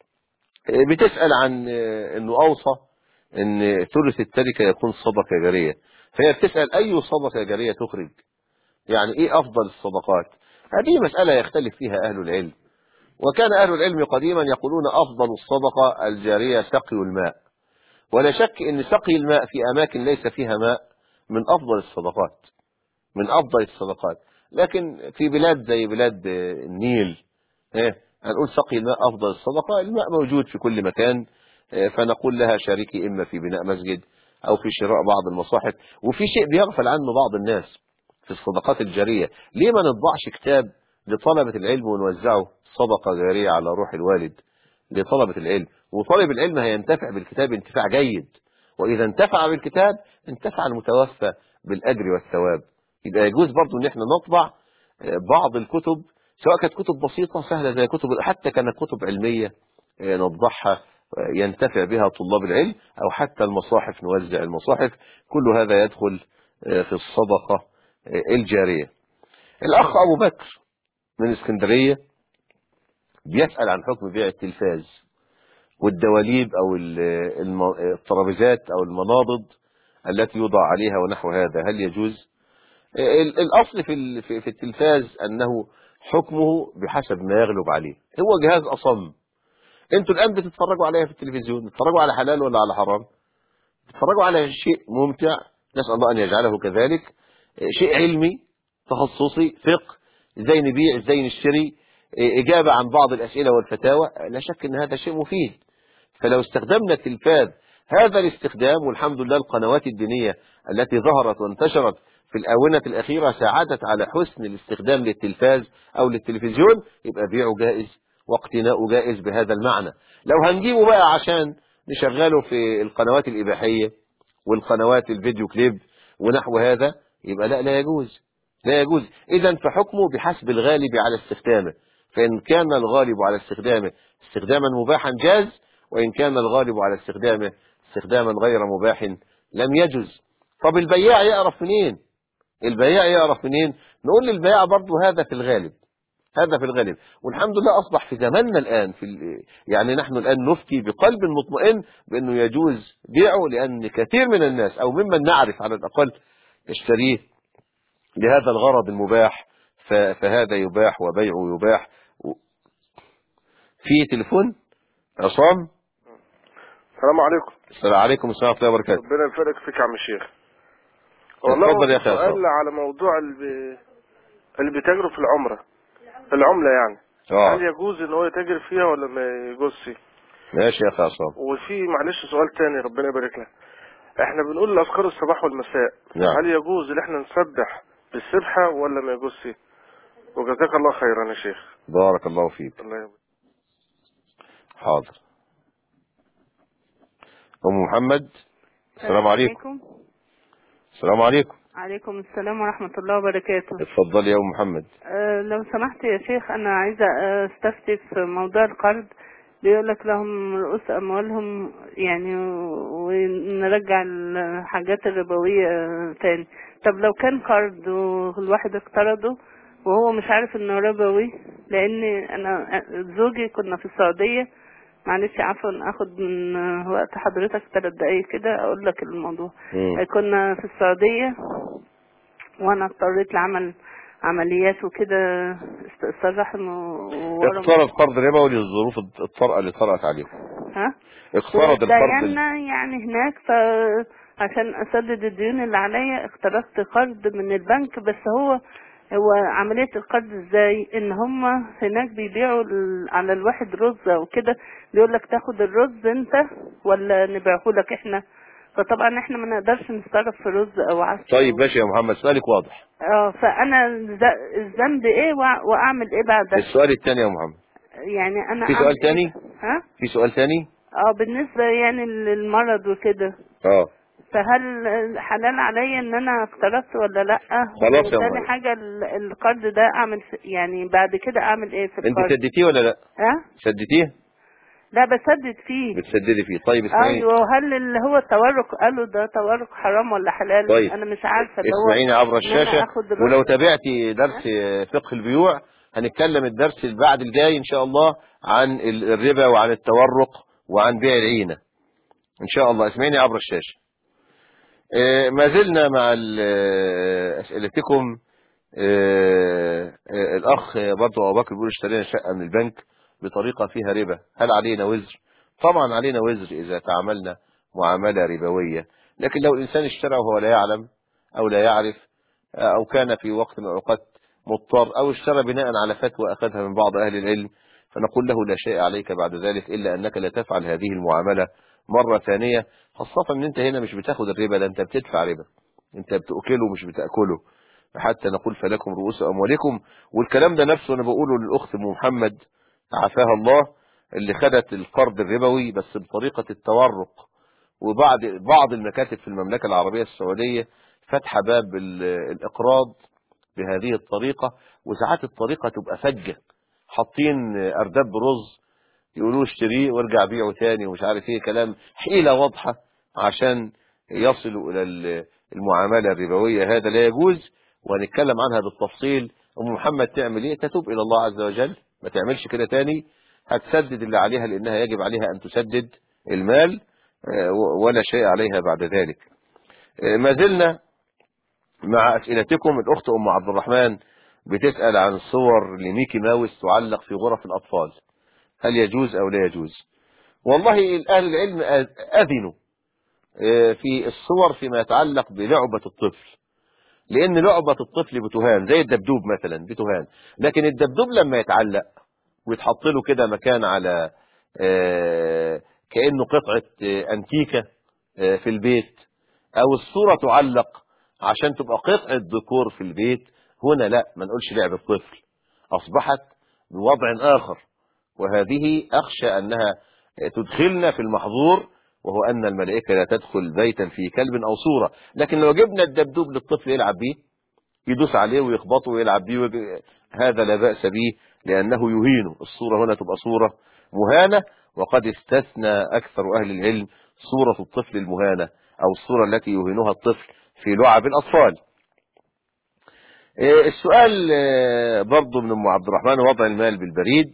بتسأل عن أنه أوصى أن ثلث التركة يكون صدقة جارية، فهي بتسأل أي صدقة جارية تخرج، يعني إيه أفضل الصدقات؟ هذه مسألة يختلف فيها أهل العلم، وكان أهل العلم قديما يقولون أفضل الصدقة الجارية سقي الماء، ولا شك أن سقي الماء في أماكن ليس فيها ماء من أفضل الصدقات، من أفضل الصدقات. لكن في بلاد زي بلاد النيل هنقول سقي الماء أفضل الصدقة. الماء موجود في كل مكان، فنقول لها شاركي إما في بناء مسجد أو في شراء بعض المصاحف. وفي شيء بيغفل عنه بعض الناس في الصدقات الجارية، ليه ما نطبعش كتاب لطلبة العلم ونوزعه صدقة جارية على روح الوالد لطلبة العلم، وطالب العلم هينتفع بالكتاب انتفاع جيد، وإذا انتفع بالكتاب انتفع المتوفى بالأجر والثواب. يبقى يجوز برضو ان احنا نطبع بعض الكتب، سواء كانت كتب بسيطة سهلة زي كتب، حتى كانت كتب علمية نطبعها ينتفع بها طلاب العلم، أو حتى المصاحف نوزع المصاحف. كل هذا يدخل في الصدقة الجارية. الأخ أبو بكر من اسكندرية بيسأل عن حكم بيع التلفاز والدواليب أو الترابيزات أو المناضد التي يوضع عليها ونحو هذا، هل يجوز؟ الأصل في التلفاز أنه حكمه بحسب ما يغلب عليه، هو جهاز أصم. انتوا الآن بتتفرجوا عليها في التلفزيون، بتتفرجوا على حلال ولا على حرام؟ بتتفرجوا على شيء ممتع، نسأل الله أن يجعله كذلك، شيء علمي تخصصي فقه، ازاي نبيع ازاي نشتري، إجابة عن بعض الأسئلة والفتاوى، لا شك أن هذا شيء مفيد. فلو استخدمنا التلفاز هذا الاستخدام، والحمد لله القنوات الدينية التي ظهرت وانتشرت في الآونة الأخيرة ساعدت على حسن الاستخدام للتلفاز أو للتلفزيون، يبقى بيعه جائز واقتناؤه جائز بهذا المعنى. لو هنجيبه بقى عشان نشغله في القنوات الإباحية والقنوات الفيديو كليب ونحو هذا، يبقى لا يجوز، لا يجوز. إذن فحكمه بحسب الغالب على استخدامه، فإن كان الغالب على استخدامه استخداما مباحا جاز، وإن كان الغالب على استخدامه استخداما غير مباح لم يجوز. طب البياع يعرف منين؟ البياع يعرف منين؟ نقول للبياع برضه هذا في الغالب، هذا في الغالب. والحمد لله أصبح في زماننا الآن يعني نحن الآن نفتي بقلب مطمئن بأنه يجوز بيعه، لأن كثير من الناس أو ممن نعرف على الأقل يشتريه لهذا الغرض المباح، فهذا يباح وبيعه يباح. في تليفون عصام. السلام عليكم. السلام عليكم ورحمة الله وبركاته. ربنا يفرج فيك يا عم الشيخ. اتفضل يا اخي عصام. سؤال على موضوع اللي بيتاجروا في العملة يعني. هل يجوز ان هو يتاجر فيها ولا ما يجوزش؟ ماشي يا اخي عصام. وفي معلش سؤال تاني ربنا يبارك لك. احنا بنقول اذكار الصباح والمساء. نعم. هل يجوز ان احنا نسبح بالسبحة ولا ما يجوزش؟ وجزاك الله خيرا يا شيخ. بارك الله فيك. الله يبارك. حاضر. ام محمد. السلام عليكم. السلام عليكم. عليكم السلام ورحمة الله وبركاته. اتفضل يا ام محمد. لو سمحت يا شيخ، انا عايزة استفتي في موضوع القرض. بيقول لك لهم رؤوس اموالهم يعني، ونرجع الحاجات الربوية تاني. طب لو كان قرض والواحد اقترضه وهو مش عارف انه ربوي، لان انا زوجي كنا في السعودية، معلش عفوا اخد من وقت حضرتك 3 دقايق كده اقول لك الموضوع. كنا في السعودية وانا اضطريت لعمل عمليات وكده، استئصال رحم اقترض قرض ربوي للظروف الطارئة اللي طرأت عليكم. ها؟ اقترض القرض يعني هناك، فعشان اسدد الديون اللي عليا اقترضت قرض من البنك. بس هو عملية القرض ازاي؟ ان هم هناك بيبيعوا على الواحد رز او كده، بيقول لك تاخد الرز انت ولا نبيعه لك احنا، فطبعا احنا ما نقدرش نتصرف في رز او عسل. طيب ماشي يا محمد، سؤالك واضح. فانا الذنب ايه واعمل ايه بعدها؟ السؤال الثاني يا محمد. يعني انا في سؤال ثاني؟ ها؟ في سؤال ثاني؟ بالنسبة يعني للمرض وكده. فهل حلال عليا ان انا اقترضت ولا لا؟ خلاص يا تاني حاجة القرض ده اعمل يعني بعد كده اعمل ايه في القرض؟ انت سددتيه ولا لا؟ سددتيه؟ لا بسدد فيه. بتسددي فيه. طيب اسمعيني. ايوه. هل اللي هو التورق قالوا ده تورق حرام ولا حلال؟ طيب. انا مش عارفة. اسمعيني عبر الشاشة، ولو تابعتي درس فقه البيوع هنتكلم الدرس اللي بعد الجاي ان شاء الله عن الربا وعن التورق وعن بيع العينة ان شاء الله. اسمعيني عبر الشاشة. ما زلنا مع أسئلتكم. الأخ برضه أبو بكر بيقول اشترينا شقة من البنك بطريقة فيها ربا، هل علينا وزر؟ طبعا علينا وزر إذا تعاملنا معاملة ربوية، لكن لو الإنسان اشترى وهو لا يعلم أو لا يعرف أو كان في وقت من الأوقات مضطر أو اشترى بناء على فتوى أخذها من بعض أهل العلم، فنقول له لا شيء عليك بعد ذلك إلا أنك لا تفعل هذه المعاملة مرة ثانية، خاصة ان انت هنا مش بتاخد الربا، ده انت بتدفع ربا، انت بتأكله مش بتأكله، حتى نقول فلكم رؤوس اموالكم. والكلام ده نفسه انا بقوله للاخت ام محمد عافاها الله، اللي خدت القرض الربوي بس بطريقة التورق، وبعض المكاتب في المملكة العربية السعودية فتح باب الاقراض بهذه الطريقة، وساعات الطريقة تبقى فجة، حاطين ارداب رز يقولوا اشتريه وارجع بيعه تاني ومش عارف ايه، كلام حيلة واضحة عشان يصلوا الى المعاملة الربوية. هذا لا يجوز، وهنتكلم عنها بالتفصيل. ام محمد تعمل ايه؟ تتوب الى الله عز وجل، ما تعملش كده تاني، هتسدد اللي عليها لانها يجب عليها ان تسدد المال ولا شيء عليها بعد ذلك. ما زلنا مع اسئلتكم. الاخت ام عبد الرحمن بتسأل عن الصور لميكي ماوس تعلق في غرف الاطفال، هل يجوز او لا يجوز؟ والله اهل العلم اذنوا في الصور فيما يتعلق بلعبة الطفل، لان لعبة الطفل بتهان، زي الدبدوب مثلا بتهان، لكن الدبدوب لما يتعلق ويتحط له كده مكان على كأنه قطعة انتيكة في البيت أو الصورة تعلق عشان تبقى قطعة ديكور في البيت، هنا لا، ما نقولش لعب الطفل، أصبحت بوضع آخر، وهذه أخشى أنها تدخلنا في المحظور، وهو أن الملائكة لا تدخل بيتا فيه كلب أو صورة. لكن لو جبنا الدبدوب للطفل يلعب بيه، يدوس عليه ويخبطه ويلعب بيه، هذا لا بأس به، لأنه يهينه. الصورة هنا تبقى صورة مهانة، وقد استثنى أكثر أهل العلم صورة الطفل المهانة أو الصورة التي يهينها الطفل في لعب الأطفال. السؤال برضو من أم عبد الرحمن، وضع المال بالبريد.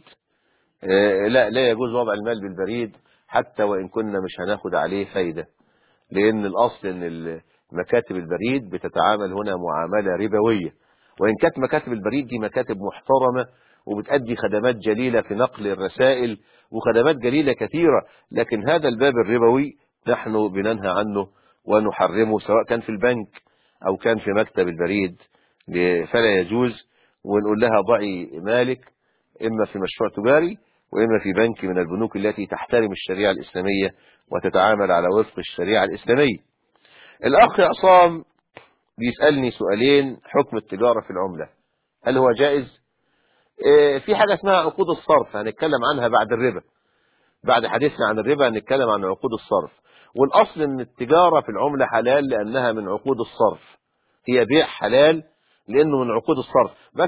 لا يجوز وضع المال بالبريد، حتى وإن كنا مش هناخد عليه فايدة، لأن الأصل أن مكاتب البريد بتتعامل هنا معاملة ربوية، وإن كانت مكاتب البريد دي مكاتب محترمة وبتأدي خدمات جليلة في نقل الرسائل وخدمات جليلة كثيرة، لكن هذا الباب الربوي نحن بننهى عنه ونحرمه، سواء كان في البنك أو كان في مكتب البريد، فلا يجوز. ونقول لها ضعي مالك إما في مشروع تجاري وإما في بنك من البنوك التي تحترم الشريعة الإسلامية وتتعامل على وفق الشريعة الإسلامية. الأخ عصام بيسألني سؤالين. حكم التجارة في العملة، هل هو جائز؟ في حاجة اسمها عقود الصرف، هنتكلم عنها بعد الربا، بعد حديثنا عن الربا هنتكلم عن عقود الصرف. والأصل أن التجارة في العملة حلال لأنها من عقود الصرف، هي بيع حلال لأنه من عقود الصرف، بس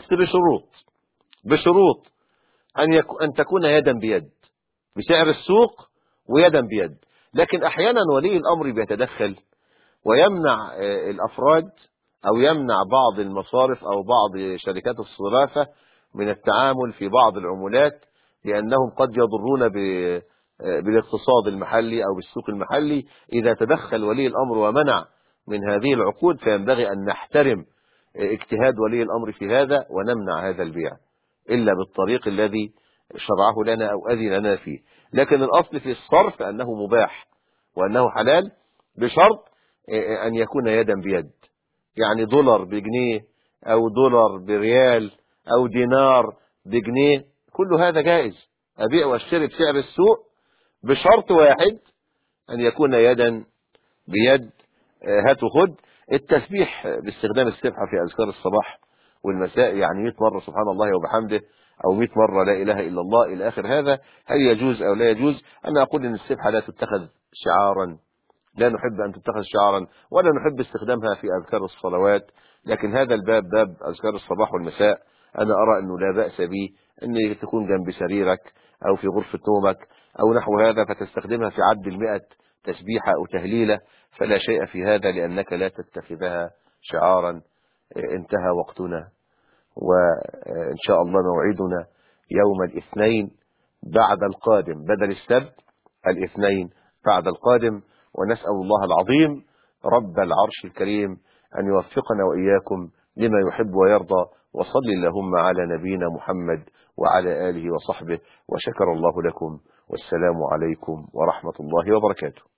بشروط أن تكون يدا بيد بسعر السوق ويدا بيد. لكن أحيانا ولي الأمر بيتدخل ويمنع الأفراد أو يمنع بعض المصارف أو بعض شركات الصرافة من التعامل في بعض العملات، لأنهم قد يضرون بالاقتصاد المحلي أو بالسوق المحلي. إذا تدخل ولي الأمر ومنع من هذه العقود، فينبغي أن نحترم اجتهاد ولي الأمر في هذا ونمنع هذا البيع إلا بالطريق الذي شرعه لنا أو أذن لنا فيه. لكن الأصل في الصرف أنه مباح وأنه حلال، بشرط أن يكون يدا بيد، يعني دولار بجنيه أو دولار بريال أو دينار بجنيه، كل هذا جائز، أبيع واشتري بسعر السوق، بشرط واحد أن يكون يدا بيد. هات وخد. التسبيح باستخدام السبحة في أذكار الصباح والمساء، يعني 100 مرة سبحان الله وبحمده أو 100 مرة لا إله إلا الله إلى آخر هذا، هل يجوز أو لا يجوز؟ أنا أقول أن السبحة لا تتخذ شعارا، لا نحب أن تتخذ شعارا ولا نحب استخدامها في أذكار الصلوات، لكن هذا الباب باب أذكار الصباح والمساء، أنا أرى أنه لا بأس به أن تكون جنب سريرك أو في غرفة نومك أو نحو هذا، فتستخدمها في عد 100 تسبيحة أو تهليلة، فلا شيء في هذا، لأنك لا تتخذها شعارا. انتهى وقتنا، وإن شاء الله موعدنا يوم الاثنين بعد القادم، بدل السبت الاثنين بعد القادم. ونسأل الله العظيم رب العرش الكريم أن يوفقنا وإياكم لما يحب ويرضى، وصل اللهم على نبينا محمد وعلى آله وصحبه، وشكر الله لكم، والسلام عليكم ورحمة الله وبركاته.